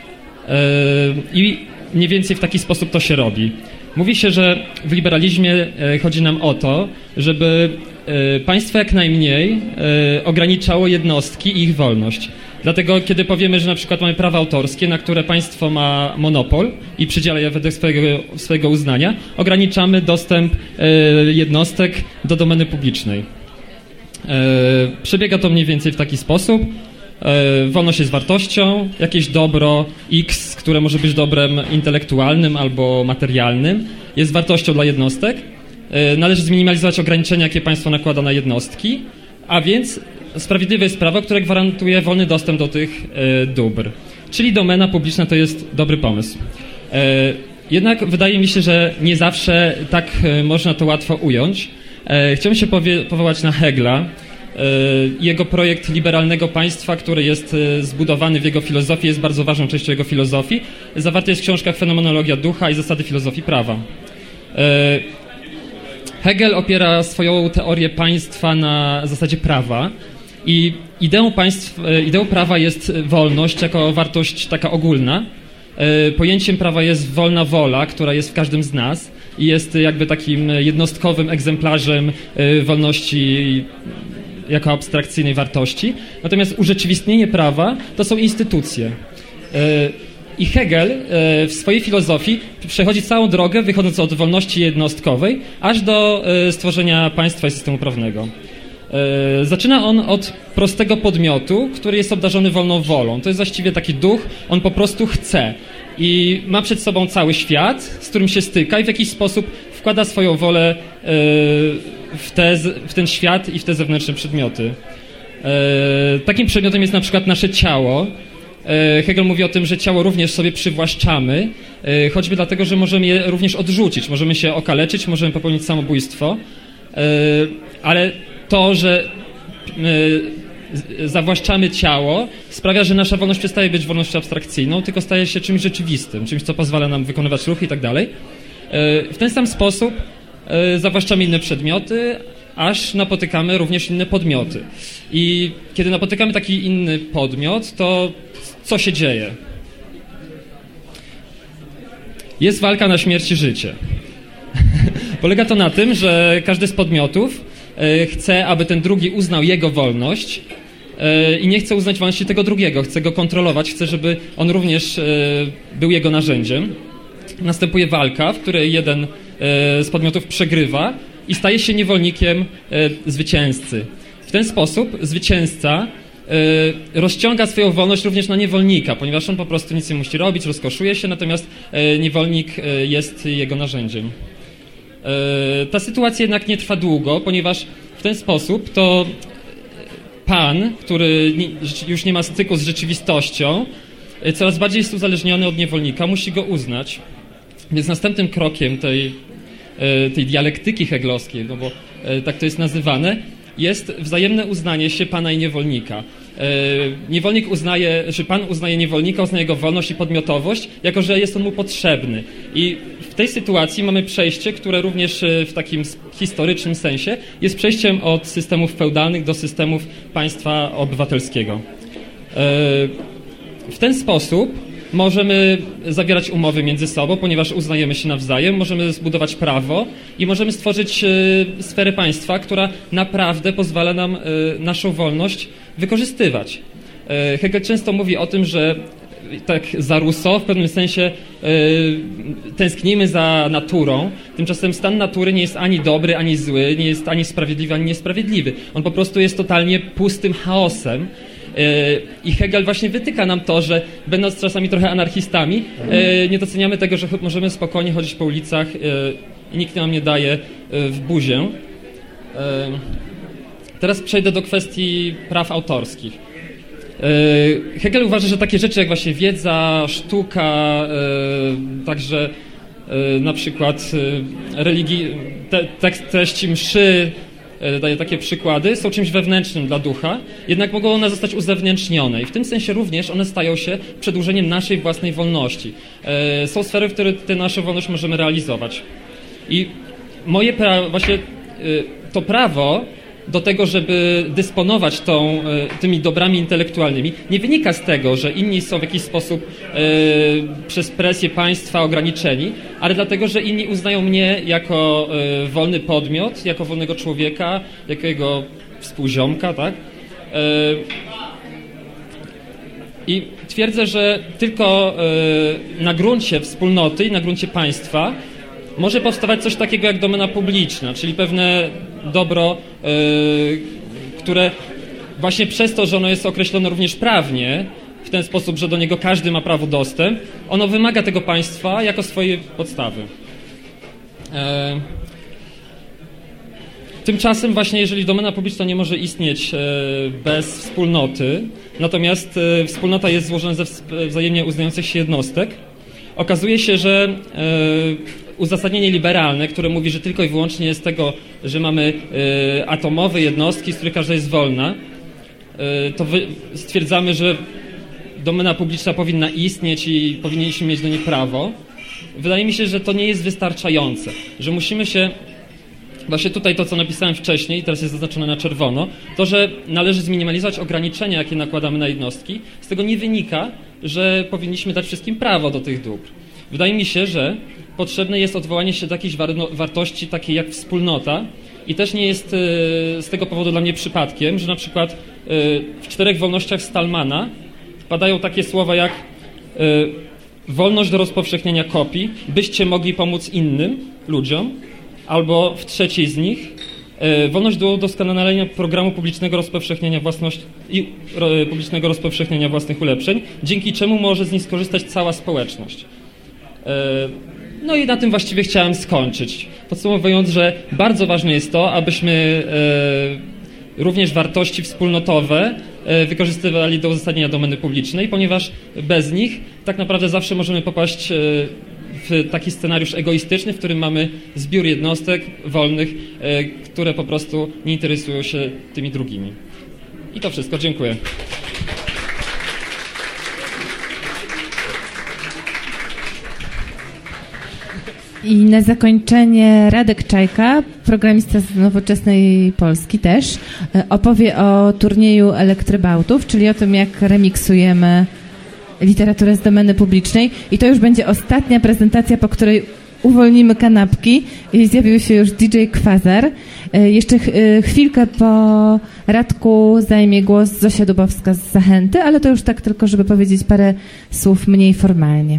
i mniej więcej w taki sposób to się robi. Mówi się, że w liberalizmie chodzi nam o to, żeby państwo jak najmniej ograniczało jednostki i ich wolność. Dlatego, kiedy powiemy, że na przykład mamy prawa autorskie, na które państwo ma monopol i przydziela je według swojego, swojego uznania, ograniczamy dostęp jednostek do domeny publicznej. Przebiega to mniej więcej w taki sposób. Wolność jest wartością, jakieś dobro X, które może być dobrem intelektualnym albo materialnym, jest wartością dla jednostek. Należy zminimalizować ograniczenia, jakie państwo nakłada na jednostki, a więc sprawiedliwe jest prawo, które gwarantuje wolny dostęp do tych dóbr. Czyli domena publiczna to jest dobry pomysł. Jednak wydaje mi się, że nie zawsze tak można to łatwo ująć. Chciałbym się powie- powołać na Hegla. Jego projekt liberalnego państwa, który jest zbudowany w jego filozofii, jest bardzo ważną częścią jego filozofii. Zawarty jest w książkach Fenomenologia ducha i Zasady filozofii prawa. Hegel opiera swoją teorię państwa na zasadzie prawa i ideą, państw, ideą prawa jest wolność jako wartość taka ogólna. Pojęciem prawa jest wolna wola, która jest w każdym z nas i jest jakby takim jednostkowym egzemplarzem wolności jako abstrakcyjnej wartości. Natomiast urzeczywistnienie prawa to są instytucje. I Hegel w swojej filozofii przechodzi całą drogę, wychodząc od wolności jednostkowej, aż do stworzenia państwa i systemu prawnego. Zaczyna on od prostego podmiotu, który jest obdarzony wolną wolą. To jest właściwie taki duch, on po prostu chce. I ma przed sobą cały świat, z którym się styka i w jakiś sposób wkłada swoją wolę w, te, w ten świat i w te zewnętrzne przedmioty. Takim przedmiotem jest na przykład nasze ciało. Hegel mówi o tym, że ciało również sobie przywłaszczamy, choćby dlatego, że możemy je również odrzucić, możemy się okaleczyć, możemy popełnić samobójstwo, ale to, że zawłaszczamy ciało, sprawia, że nasza wolność przestaje być wolnością abstrakcyjną, tylko staje się czymś rzeczywistym, czymś, co pozwala nam wykonywać ruchy i tak dalej. W ten sam sposób zawłaszczamy inne przedmioty, aż napotykamy również inne podmioty. I kiedy napotykamy taki inny podmiot, to co się dzieje? Jest walka na śmierć i życie. Polega to na tym, że każdy z podmiotów chce, aby ten drugi uznał jego wolność i nie chce uznać wolności tego drugiego, chce go kontrolować, chce, żeby on również był jego narzędziem. Następuje walka, w której jeden z podmiotów przegrywa i staje się niewolnikiem zwycięzcy. W ten sposób zwycięzca rozciąga swoją wolność również na niewolnika, ponieważ on po prostu nic nie musi robić, rozkoszuje się, natomiast niewolnik jest jego narzędziem. Ta sytuacja jednak nie trwa długo, ponieważ w ten sposób to pan, który już nie ma styku z rzeczywistością, coraz bardziej jest uzależniony od niewolnika, musi go uznać. Więc następnym krokiem tej, tej dialektyki heglowskiej, no bo tak to jest nazywane, jest wzajemne uznanie się pana i niewolnika. Niewolnik uznaje, czy pan uznaje niewolnika, uznaje jego wolność i podmiotowość, jako że jest on mu potrzebny. I w tej sytuacji mamy przejście, które również w takim historycznym sensie jest przejściem od systemów feudalnych do systemów państwa obywatelskiego. W ten sposób możemy zawierać umowy między sobą, ponieważ uznajemy się nawzajem, możemy zbudować prawo i możemy stworzyć sferę państwa, która naprawdę pozwala nam naszą wolność wykorzystywać. Hegel często mówi o tym, że tak za Rousseau w pewnym sensie tęsknimy za naturą, tymczasem stan natury nie jest ani dobry, ani zły, nie jest ani sprawiedliwy, ani niesprawiedliwy. On po prostu jest totalnie pustym chaosem. I Hegel właśnie wytyka nam to, że będąc czasami trochę anarchistami, nie doceniamy tego, że możemy spokojnie chodzić po ulicach i nikt nam nie daje w buzię. Teraz przejdę do kwestii praw autorskich. Hegel uważa, że takie rzeczy jak właśnie wiedza, sztuka, także na przykład religii, te, tekst, treści mszy, daje takie przykłady, są czymś wewnętrznym dla ducha, jednak mogą one zostać uzewnętrznione i w tym sensie również one stają się przedłużeniem naszej własnej wolności. Są sfery, w których tę naszą wolność możemy realizować. I moje prawo, właśnie to prawo do tego, żeby dysponować tą, tymi dobrami intelektualnymi, nie wynika z tego, że inni są w jakiś sposób e, przez presję państwa ograniczeni, ale dlatego, że inni uznają mnie jako e, wolny podmiot, jako wolnego człowieka, jako jego współziomka, tak? E, I twierdzę, że tylko e, na gruncie wspólnoty i na gruncie państwa może powstawać coś takiego jak domena publiczna, czyli pewne dobro, yy, które właśnie przez to, że ono jest określone również prawnie, w ten sposób, że do niego każdy ma prawo dostęp, ono wymaga tego państwa jako swojej podstawy. Yy. Tymczasem właśnie, jeżeli domena publiczna nie może istnieć yy, bez wspólnoty, natomiast yy, wspólnota jest złożona ze wzajemnie uznających się jednostek, okazuje się, że yy, uzasadnienie liberalne, które mówi, że tylko i wyłącznie z tego, że mamy y, atomowe jednostki, z których każda jest wolna, y, to wy, stwierdzamy, że domena publiczna powinna istnieć i powinniśmy mieć do niej prawo. Wydaje mi się, że to nie jest wystarczające, że musimy się, właśnie tutaj to, co napisałem wcześniej, teraz jest zaznaczone na czerwono, to, że należy zminimalizować ograniczenia, jakie nakładamy na jednostki, z tego nie wynika, że powinniśmy dać wszystkim prawo do tych dóbr. Wydaje mi się, że potrzebne jest odwołanie się do jakiejś wartości takiej jak wspólnota i też nie jest z tego powodu dla mnie przypadkiem, że na przykład w Czterech wolnościach Stallmana padają takie słowa jak wolność do rozpowszechniania kopii, byście mogli pomóc innym ludziom, albo w trzeciej z nich wolność do udoskonalenia programu publicznego rozpowszechniania własności i publicznego rozpowszechniania własnych ulepszeń, dzięki czemu może z nich skorzystać cała społeczność. No i na tym właściwie chciałem skończyć. Podsumowując, że bardzo ważne jest to, abyśmy e, również wartości wspólnotowe e, wykorzystywali do uzasadnienia domeny publicznej, ponieważ bez nich tak naprawdę zawsze możemy popaść e, w taki scenariusz egoistyczny, w którym mamy zbiór jednostek wolnych, e, które po prostu nie interesują się tymi drugimi. I to wszystko. Dziękuję. I na zakończenie Radek Czajka, programista z Nowoczesnej Polski też, opowie o turnieju Elektrobautów, czyli o tym, jak remiksujemy literaturę z domeny publicznej. I to już będzie ostatnia prezentacja, po której uwolnimy kanapki i zjawił się już D J Kwazar. Jeszcze chwilkę po Radku zajmie głos Zosia Dubowska z Zachęty, ale to już tak tylko, żeby powiedzieć parę słów mniej formalnie.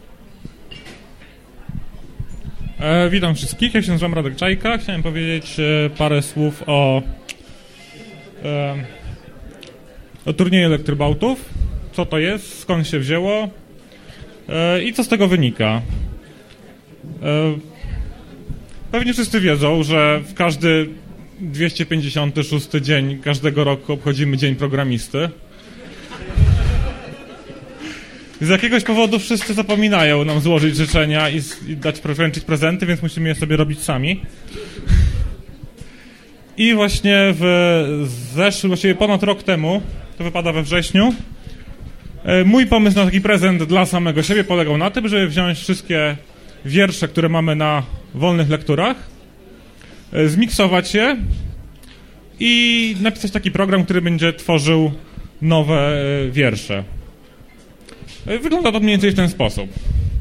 E, witam wszystkich, ja się nazywam Radek Czajka. Chciałem powiedzieć e, parę słów o, e, o turnieju Elektrobautów. Co to jest, skąd się wzięło e, i co z tego wynika. E, pewnie wszyscy wiedzą, że w każdy dwieście pięćdziesiąty szósty dzień każdego roku obchodzimy Dzień Programisty. Z jakiegoś powodu wszyscy zapominają nam złożyć życzenia i, i dać wręczyć prezenty, więc musimy je sobie robić sami. I właśnie w zeszłym, właściwie ponad rok temu, to wypada we wrześniu, mój pomysł na taki prezent dla samego siebie polegał na tym, żeby wziąć wszystkie wiersze, które mamy na wolnych lekturach, zmiksować je i napisać taki program, który będzie tworzył nowe wiersze. Wygląda to mniej więcej w ten sposób.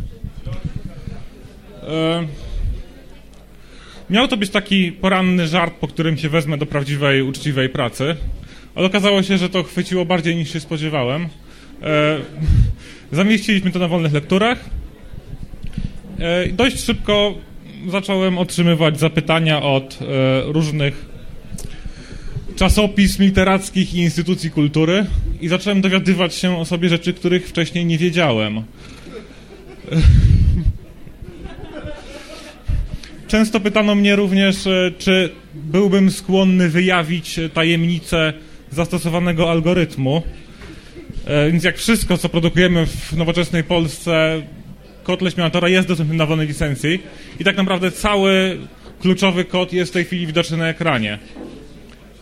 Miał to być taki poranny żart, po którym się wezmę do prawdziwej, uczciwej pracy, ale okazało się, że to chwyciło bardziej niż się spodziewałem. Zamieściliśmy to na wolnych lekturach. Dość szybko zacząłem otrzymywać zapytania od różnych czasopism literackich i instytucji kultury i zacząłem dowiadywać się o sobie rzeczy, których wcześniej nie wiedziałem. Często pytano mnie również, czy byłbym skłonny wyjawić tajemnicę zastosowanego algorytmu. Więc jak wszystko, co produkujemy w nowoczesnej Polsce, kod Leśmianatora jest dostępny na wolnej licencji i tak naprawdę cały kluczowy kod jest w tej chwili widoczny na ekranie.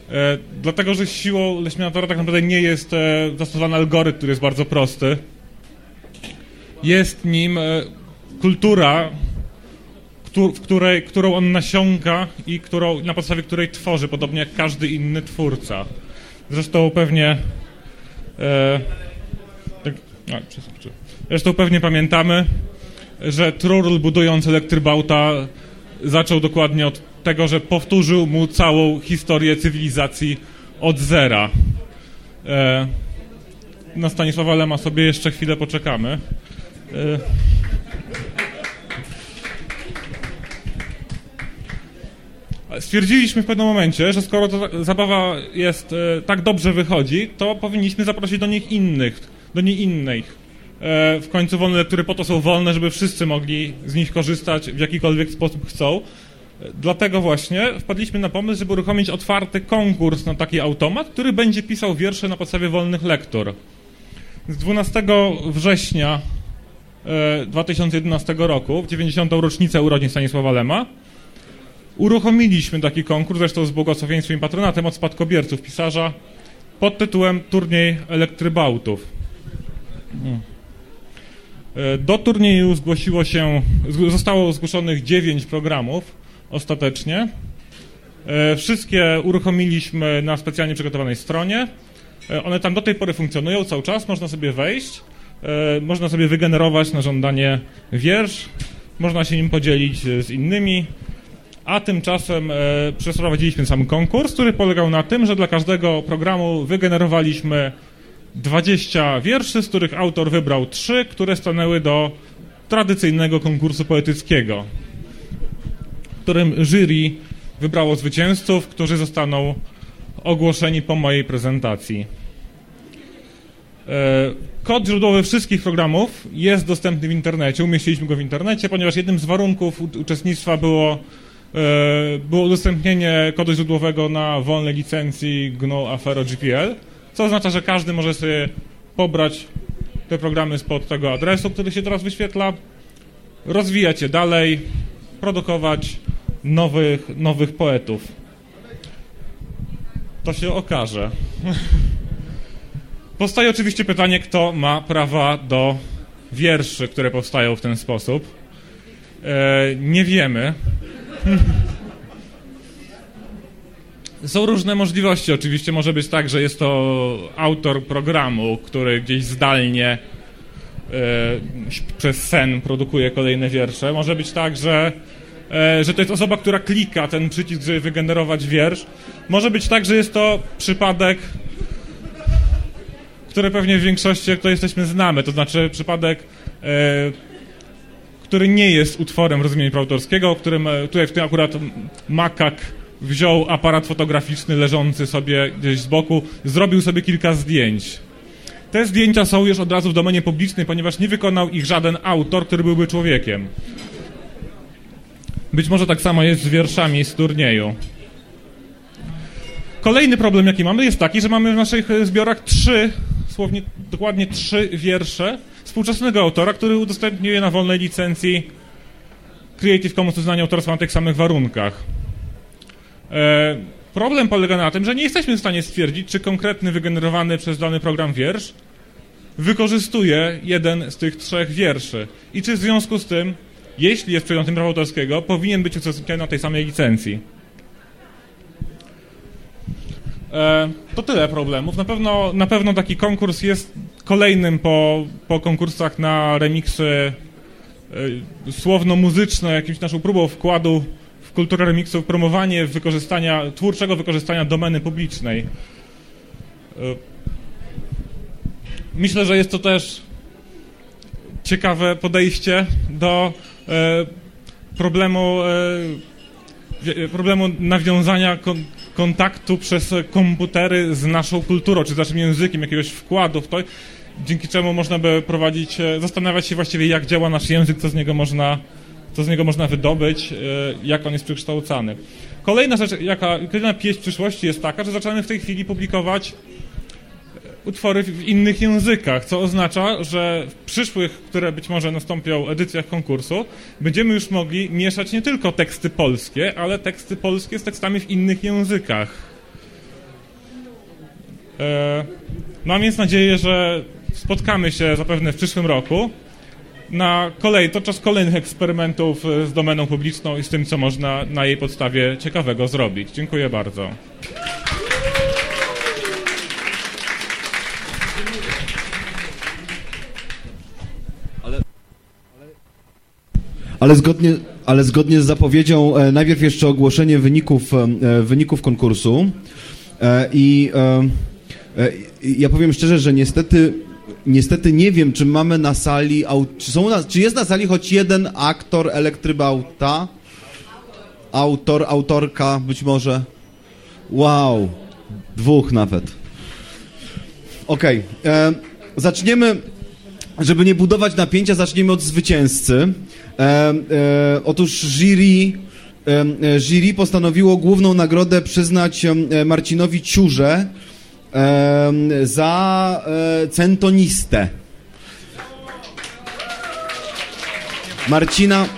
E, dlatego, że siłą Leśmianatora tak naprawdę nie jest e, zastosowany algorytm, który jest bardzo prosty. Jest nim e, kultura, któ- w której, którą on nasiąka i którą, na podstawie której tworzy, podobnie jak każdy inny twórca. Zresztą pewnie... E, tak, a, zresztą pewnie pamiętamy, że Trurl, budując Elektrybauta, zaczął dokładnie od tego, że powtórzył mu całą historię cywilizacji od zera. E, na Stanisława Lema sobie jeszcze chwilę poczekamy. E, Stwierdziliśmy w pewnym momencie, że skoro ta zabawa jest e, tak dobrze wychodzi, to powinniśmy zaprosić do nich innych, do niej innych. E, w końcu wolne lektury po to są wolne, żeby wszyscy mogli z nich korzystać w jakikolwiek sposób chcą. E, dlatego właśnie wpadliśmy na pomysł, żeby uruchomić otwarty konkurs na taki automat, który będzie pisał wiersze na podstawie wolnych lektur. Z dwunastego września e, dwa tysiące jedenastego roku, w dziewięćdziesiątą rocznicę urodzin Stanisława Lema, uruchomiliśmy taki konkurs, zresztą z błogosławieństwem i patronatem od spadkobierców pisarza, pod tytułem Turniej Elektrybautów. Do turnieju zgłosiło się, zostało zgłoszonych dziewięć programów ostatecznie. Wszystkie uruchomiliśmy na specjalnie przygotowanej stronie. One tam do tej pory funkcjonują cały czas, można sobie wejść, można sobie wygenerować na żądanie wiersz, można się nim podzielić z innymi. A tymczasem e, przeprowadziliśmy sam konkurs, który polegał na tym, że dla każdego programu wygenerowaliśmy dwadzieścia wierszy, z których autor wybrał trzy, które stanęły do tradycyjnego konkursu poetyckiego, w którym jury wybrało zwycięzców, którzy zostaną ogłoszeni po mojej prezentacji. E, kod źródłowy wszystkich programów jest dostępny w internecie, umieściliśmy go w internecie, ponieważ jednym z warunków uczestnictwa było było udostępnienie kodu źródłowego na wolnej licencji G N U Afero G P L, co oznacza, że każdy może sobie pobrać te programy spod tego adresu, który się teraz wyświetla, rozwijać je dalej, produkować nowych, nowych poetów. To się okaże. Powstaje oczywiście pytanie, kto ma prawa do wierszy, które powstają w ten sposób. E, nie wiemy. Są różne możliwości. Oczywiście może być tak, że jest to autor programu, który gdzieś zdalnie e, przez sen produkuje kolejne wiersze. Może być tak, że, e, że to jest osoba, która klika ten przycisk, żeby wygenerować wiersz. Może być tak, że jest to przypadek, który pewnie w większości, jak to jesteśmy, znamy. To znaczy przypadek e, który nie jest utworem w rozumieniu prawa autorskiego, w którym tutaj w tym akurat makak wziął aparat fotograficzny leżący sobie gdzieś z boku, zrobił sobie kilka zdjęć. Te zdjęcia są już od razu w domenie publicznej, ponieważ nie wykonał ich żaden autor, który byłby człowiekiem. Być może tak samo jest z wierszami z turnieju. Kolejny problem, jaki mamy, jest taki, że mamy w naszych zbiorach trzy, słownie dokładnie trzy wiersze współczesnego autora, który udostępnił je na wolnej licencji Creative Commons uznania autorstwa na tych samych warunkach. E, problem polega na tym, że nie jesteśmy w stanie stwierdzić, czy konkretny wygenerowany przez dany program wiersz wykorzystuje jeden z tych trzech wierszy i czy w związku z tym, jeśli jest przedmiotem prawa autorskiego, powinien być udostępniony na tej samej licencji. E, to tyle problemów. Na pewno, na pewno taki konkurs jest kolejnym po, po konkursach na remiksy e, słowno-muzyczne, jakimś naszą próbą wkładu w kulturę remiksu, promowanie wykorzystania, twórczego wykorzystania domeny publicznej. E, myślę, że jest to też ciekawe podejście do e, problemu, e, problemu nawiązania kon, kontaktu przez komputery z naszą kulturą, czy z naszym językiem, jakiegoś wkładu w to, dzięki czemu można by prowadzić, zastanawiać się właściwie, jak działa nasz język, co z niego można, co z niego można wydobyć, jak on jest przekształcany. Kolejna rzecz, jaka, kolejna pieśń przyszłości jest taka, że zaczynamy w tej chwili publikować utwory w innych językach, co oznacza, że w przyszłych, które być może nastąpią edycjach konkursu, będziemy już mogli mieszać nie tylko teksty polskie, ale teksty polskie z tekstami w innych językach. E, mam więc nadzieję, że spotkamy się zapewne w przyszłym roku na kolej, podczas kolejnych eksperymentów z domeną publiczną i z tym, co można na jej podstawie ciekawego zrobić. Dziękuję bardzo. Ale zgodnie, ale zgodnie z zapowiedzią, e, najpierw jeszcze ogłoszenie wyników, e, wyników konkursu. E, I e, e, ja powiem szczerze, że niestety, niestety nie wiem, czy mamy na sali, au, czy, są na, czy jest na sali choć jeden aktor Elektrybauta? Autor, autorka być może. Wow, dwóch nawet. Okej, okay. Zaczniemy, żeby nie budować napięcia, zaczniemy od zwycięzcy. E, e, otóż jury, e, jury postanowiło główną nagrodę przyznać e, Marcinowi Ciurze e, za e, centonistę. Marcina...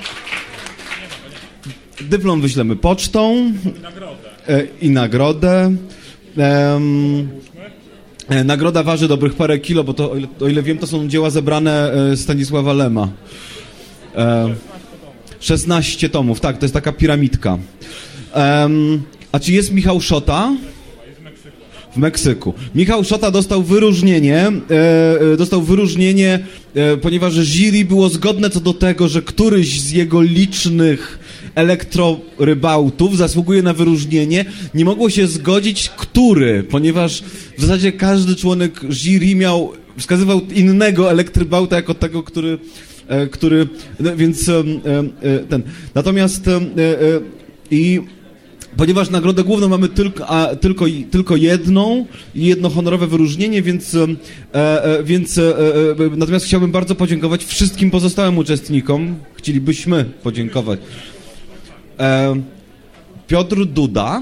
Dyplom wyślemy pocztą e, i nagrodę. E, e, nagroda waży dobrych parę kilo, bo to, o ile, o ile wiem, to są dzieła zebrane e, Stanisława Lema. E, szesnaście tomów, tak, to jest taka piramidka. E, a czy jest Michał Szota? W Meksyku. Michał Szota dostał wyróżnienie, e, dostał wyróżnienie, e, ponieważ jury było zgodne co do tego, że któryś z jego licznych elektrorybautów zasługuje na wyróżnienie. Nie mogło się zgodzić, który, ponieważ w zasadzie każdy członek jury miał, wskazywał innego elektrybauta jako tego, który, e, który, no, więc e, e, ten. Natomiast e, e, i ponieważ nagrodę główną mamy tylko, a, tylko, tylko jedną i jedno honorowe wyróżnienie, więc, e, e, więc e, e, natomiast chciałbym bardzo podziękować wszystkim pozostałym uczestnikom. Chcielibyśmy podziękować. E, Piotr Duda.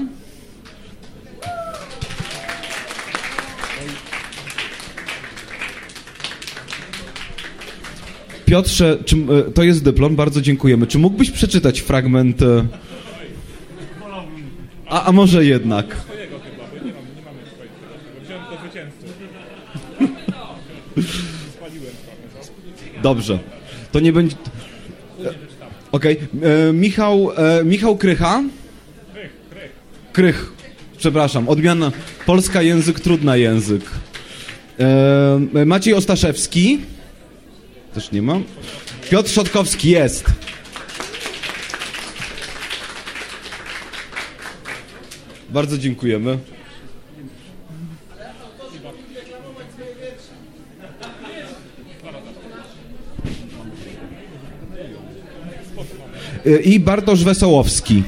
Piotrze, czy, e, to jest dyplom, bardzo dziękujemy. Czy mógłbyś przeczytać fragment... E, A, a może jednak. Dobrze. To nie będzie... Okej. Okay. Michał, e, Michał Krycha. Krych. Przepraszam. Odmiana. Polska język, trudna język. E, Maciej Ostaszewski. Też nie ma. Piotr Szotkowski jest. Bardzo dziękujemy. I Bartosz Wesołowski.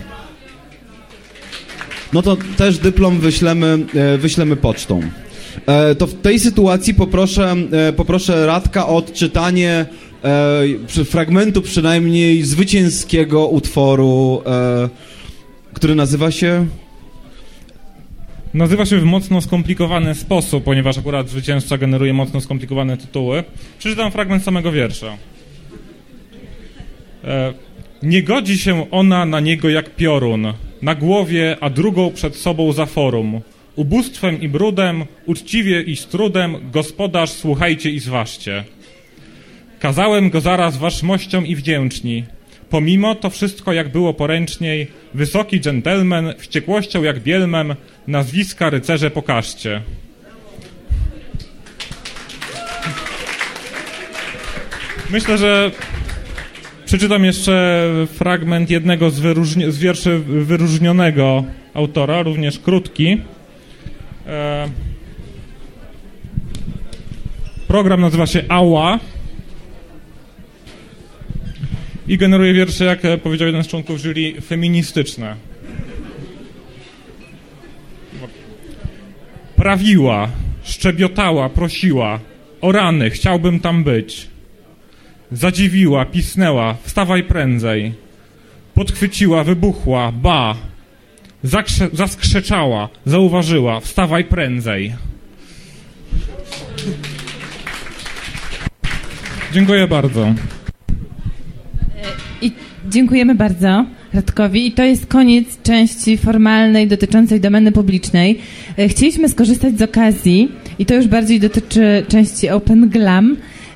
No to też dyplom wyślemy, wyślemy pocztą. To w tej sytuacji poproszę, poproszę Radka o odczytanie fragmentu przynajmniej zwycięskiego utworu, który nazywa się... Nazywa się w mocno skomplikowany sposób, ponieważ akurat zwycięzca generuje mocno skomplikowane tytuły. Przeczytam fragment samego wiersza. E, nie godzi się ona na niego jak piorun, na głowie, a drugą przed sobą za forum. Ubóstwem i brudem, uczciwie i z trudem, gospodarz, słuchajcie i zważcie. Kazałem go zaraz waszmością i wdzięczni. Pomimo to wszystko, jak było poręczniej, wysoki dżentelmen, wściekłością jak bielmem, nazwiska rycerze pokażcie. Myślę, że przeczytam jeszcze fragment jednego z, wyróżni- z wierszy wyróżnionego autora, również krótki. E... Program nazywa się Ała. I generuje wiersze, jak powiedział jeden z członków jury, feministyczne. Prawiła, szczebiotała, prosiła, o rany, chciałbym tam być. Zadziwiła, pisnęła, wstawaj prędzej. Podchwyciła, wybuchła, ba. Zakrze- zaskrzeczała, zauważyła, wstawaj prędzej. Dziękuję bardzo. I dziękujemy bardzo. Radkowi. I to jest koniec części formalnej dotyczącej domeny publicznej. Chcieliśmy skorzystać z okazji, i to już bardziej dotyczy części Open Glam,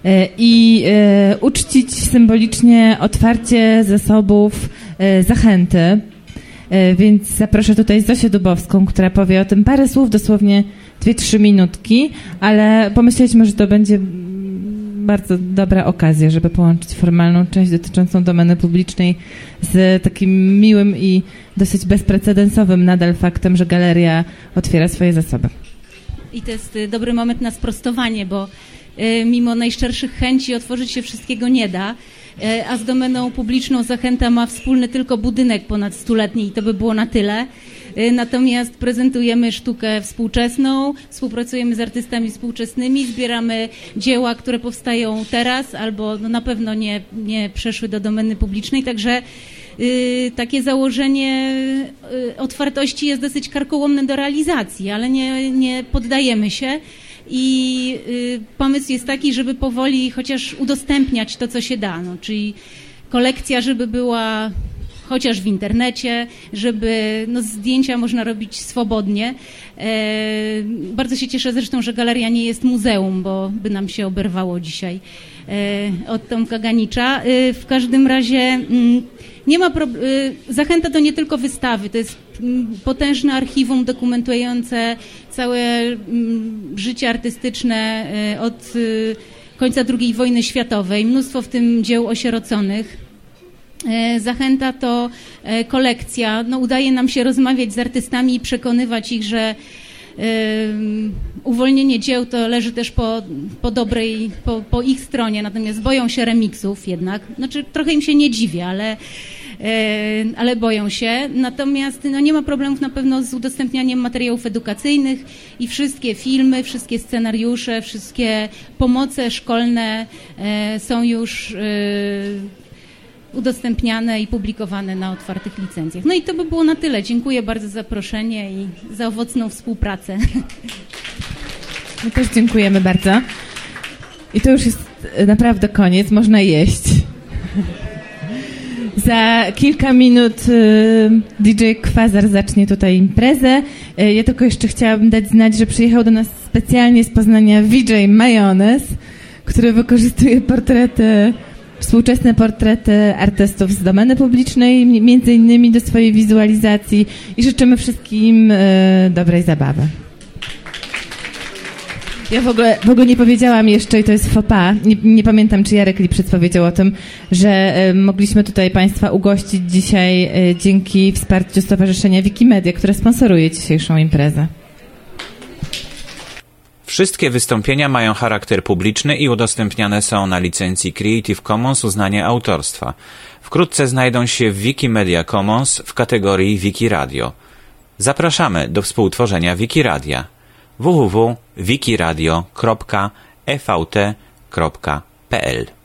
i uczcić symbolicznie otwarcie zasobów Zachęty. Więc zaproszę tutaj Zosię Dubowską, która powie o tym parę słów, dosłownie dwie, trzy minutki, ale pomyśleliśmy, że to będzie bardzo dobra okazja, żeby połączyć formalną część dotyczącą domeny publicznej z takim miłym i dosyć bezprecedensowym nadal faktem, że galeria otwiera swoje zasoby. I to jest dobry moment na sprostowanie, bo mimo najszczerszych chęci otworzyć się wszystkiego nie da, a z domeną publiczną Zachęta ma wspólny tylko budynek ponad stuletni i to by było na tyle. Natomiast prezentujemy sztukę współczesną, współpracujemy z artystami współczesnymi, zbieramy dzieła, które powstają teraz albo no na pewno nie, nie przeszły do domeny publicznej, także y, takie założenie y, otwartości jest dosyć karkołomne do realizacji, ale nie, nie poddajemy się. I y, pomysł jest taki, żeby powoli chociaż udostępniać to, co się da, no, czyli kolekcja, żeby była chociaż w internecie, żeby no, zdjęcia można robić swobodnie. E, bardzo się cieszę zresztą, że galeria nie jest muzeum, bo by nam się oberwało dzisiaj e, od Tomka Ganicza. E, w każdym razie m, nie ma pro... e, Zachęta to nie tylko wystawy, to jest m, potężne archiwum dokumentujące całe m, życie artystyczne e, od e, końca drugiej wojny światowej, mnóstwo w tym dzieł osieroconych. Zachęta to kolekcja. No, udaje nam się rozmawiać z artystami i przekonywać ich, że y, uwolnienie dzieł to leży też po, po dobrej, po, po ich stronie, natomiast boją się remiksów jednak. Znaczy, trochę im się nie dziwię, ale, y, ale boją się. Natomiast no, nie ma problemów na pewno z udostępnianiem materiałów edukacyjnych i wszystkie filmy, wszystkie scenariusze, wszystkie pomoce szkolne y, są już y, udostępniane i publikowane na otwartych licencjach. No i to by było na tyle. Dziękuję bardzo za zaproszenie i za owocną współpracę. My też dziękujemy bardzo. I to już jest naprawdę koniec. Można jeść. Za kilka minut D J Kwazar zacznie tutaj imprezę. Ja tylko jeszcze chciałabym dać znać, że przyjechał do nas specjalnie z Poznania V J Majonez, który wykorzystuje portrety współczesne portrety artystów z domeny publicznej, między innymi do swojej wizualizacji i życzymy wszystkim e, dobrej zabawy. Ja w ogóle, w ogóle nie powiedziałam jeszcze, i to jest faux pas, nie, nie pamiętam, czy Jarek Lipszyc powiedział o tym, że e, mogliśmy tutaj Państwa ugościć dzisiaj e, dzięki wsparciu Stowarzyszenia Wikimedia, które sponsoruje dzisiejszą imprezę. Wszystkie wystąpienia mają charakter publiczny i udostępniane są na licencji Creative Commons uznanie autorstwa. Wkrótce znajdą się w Wikimedia Commons w kategorii Wikiradio. Zapraszamy do współtworzenia Wikiradia. w w w kropka wikiradio kropka e v t kropka p l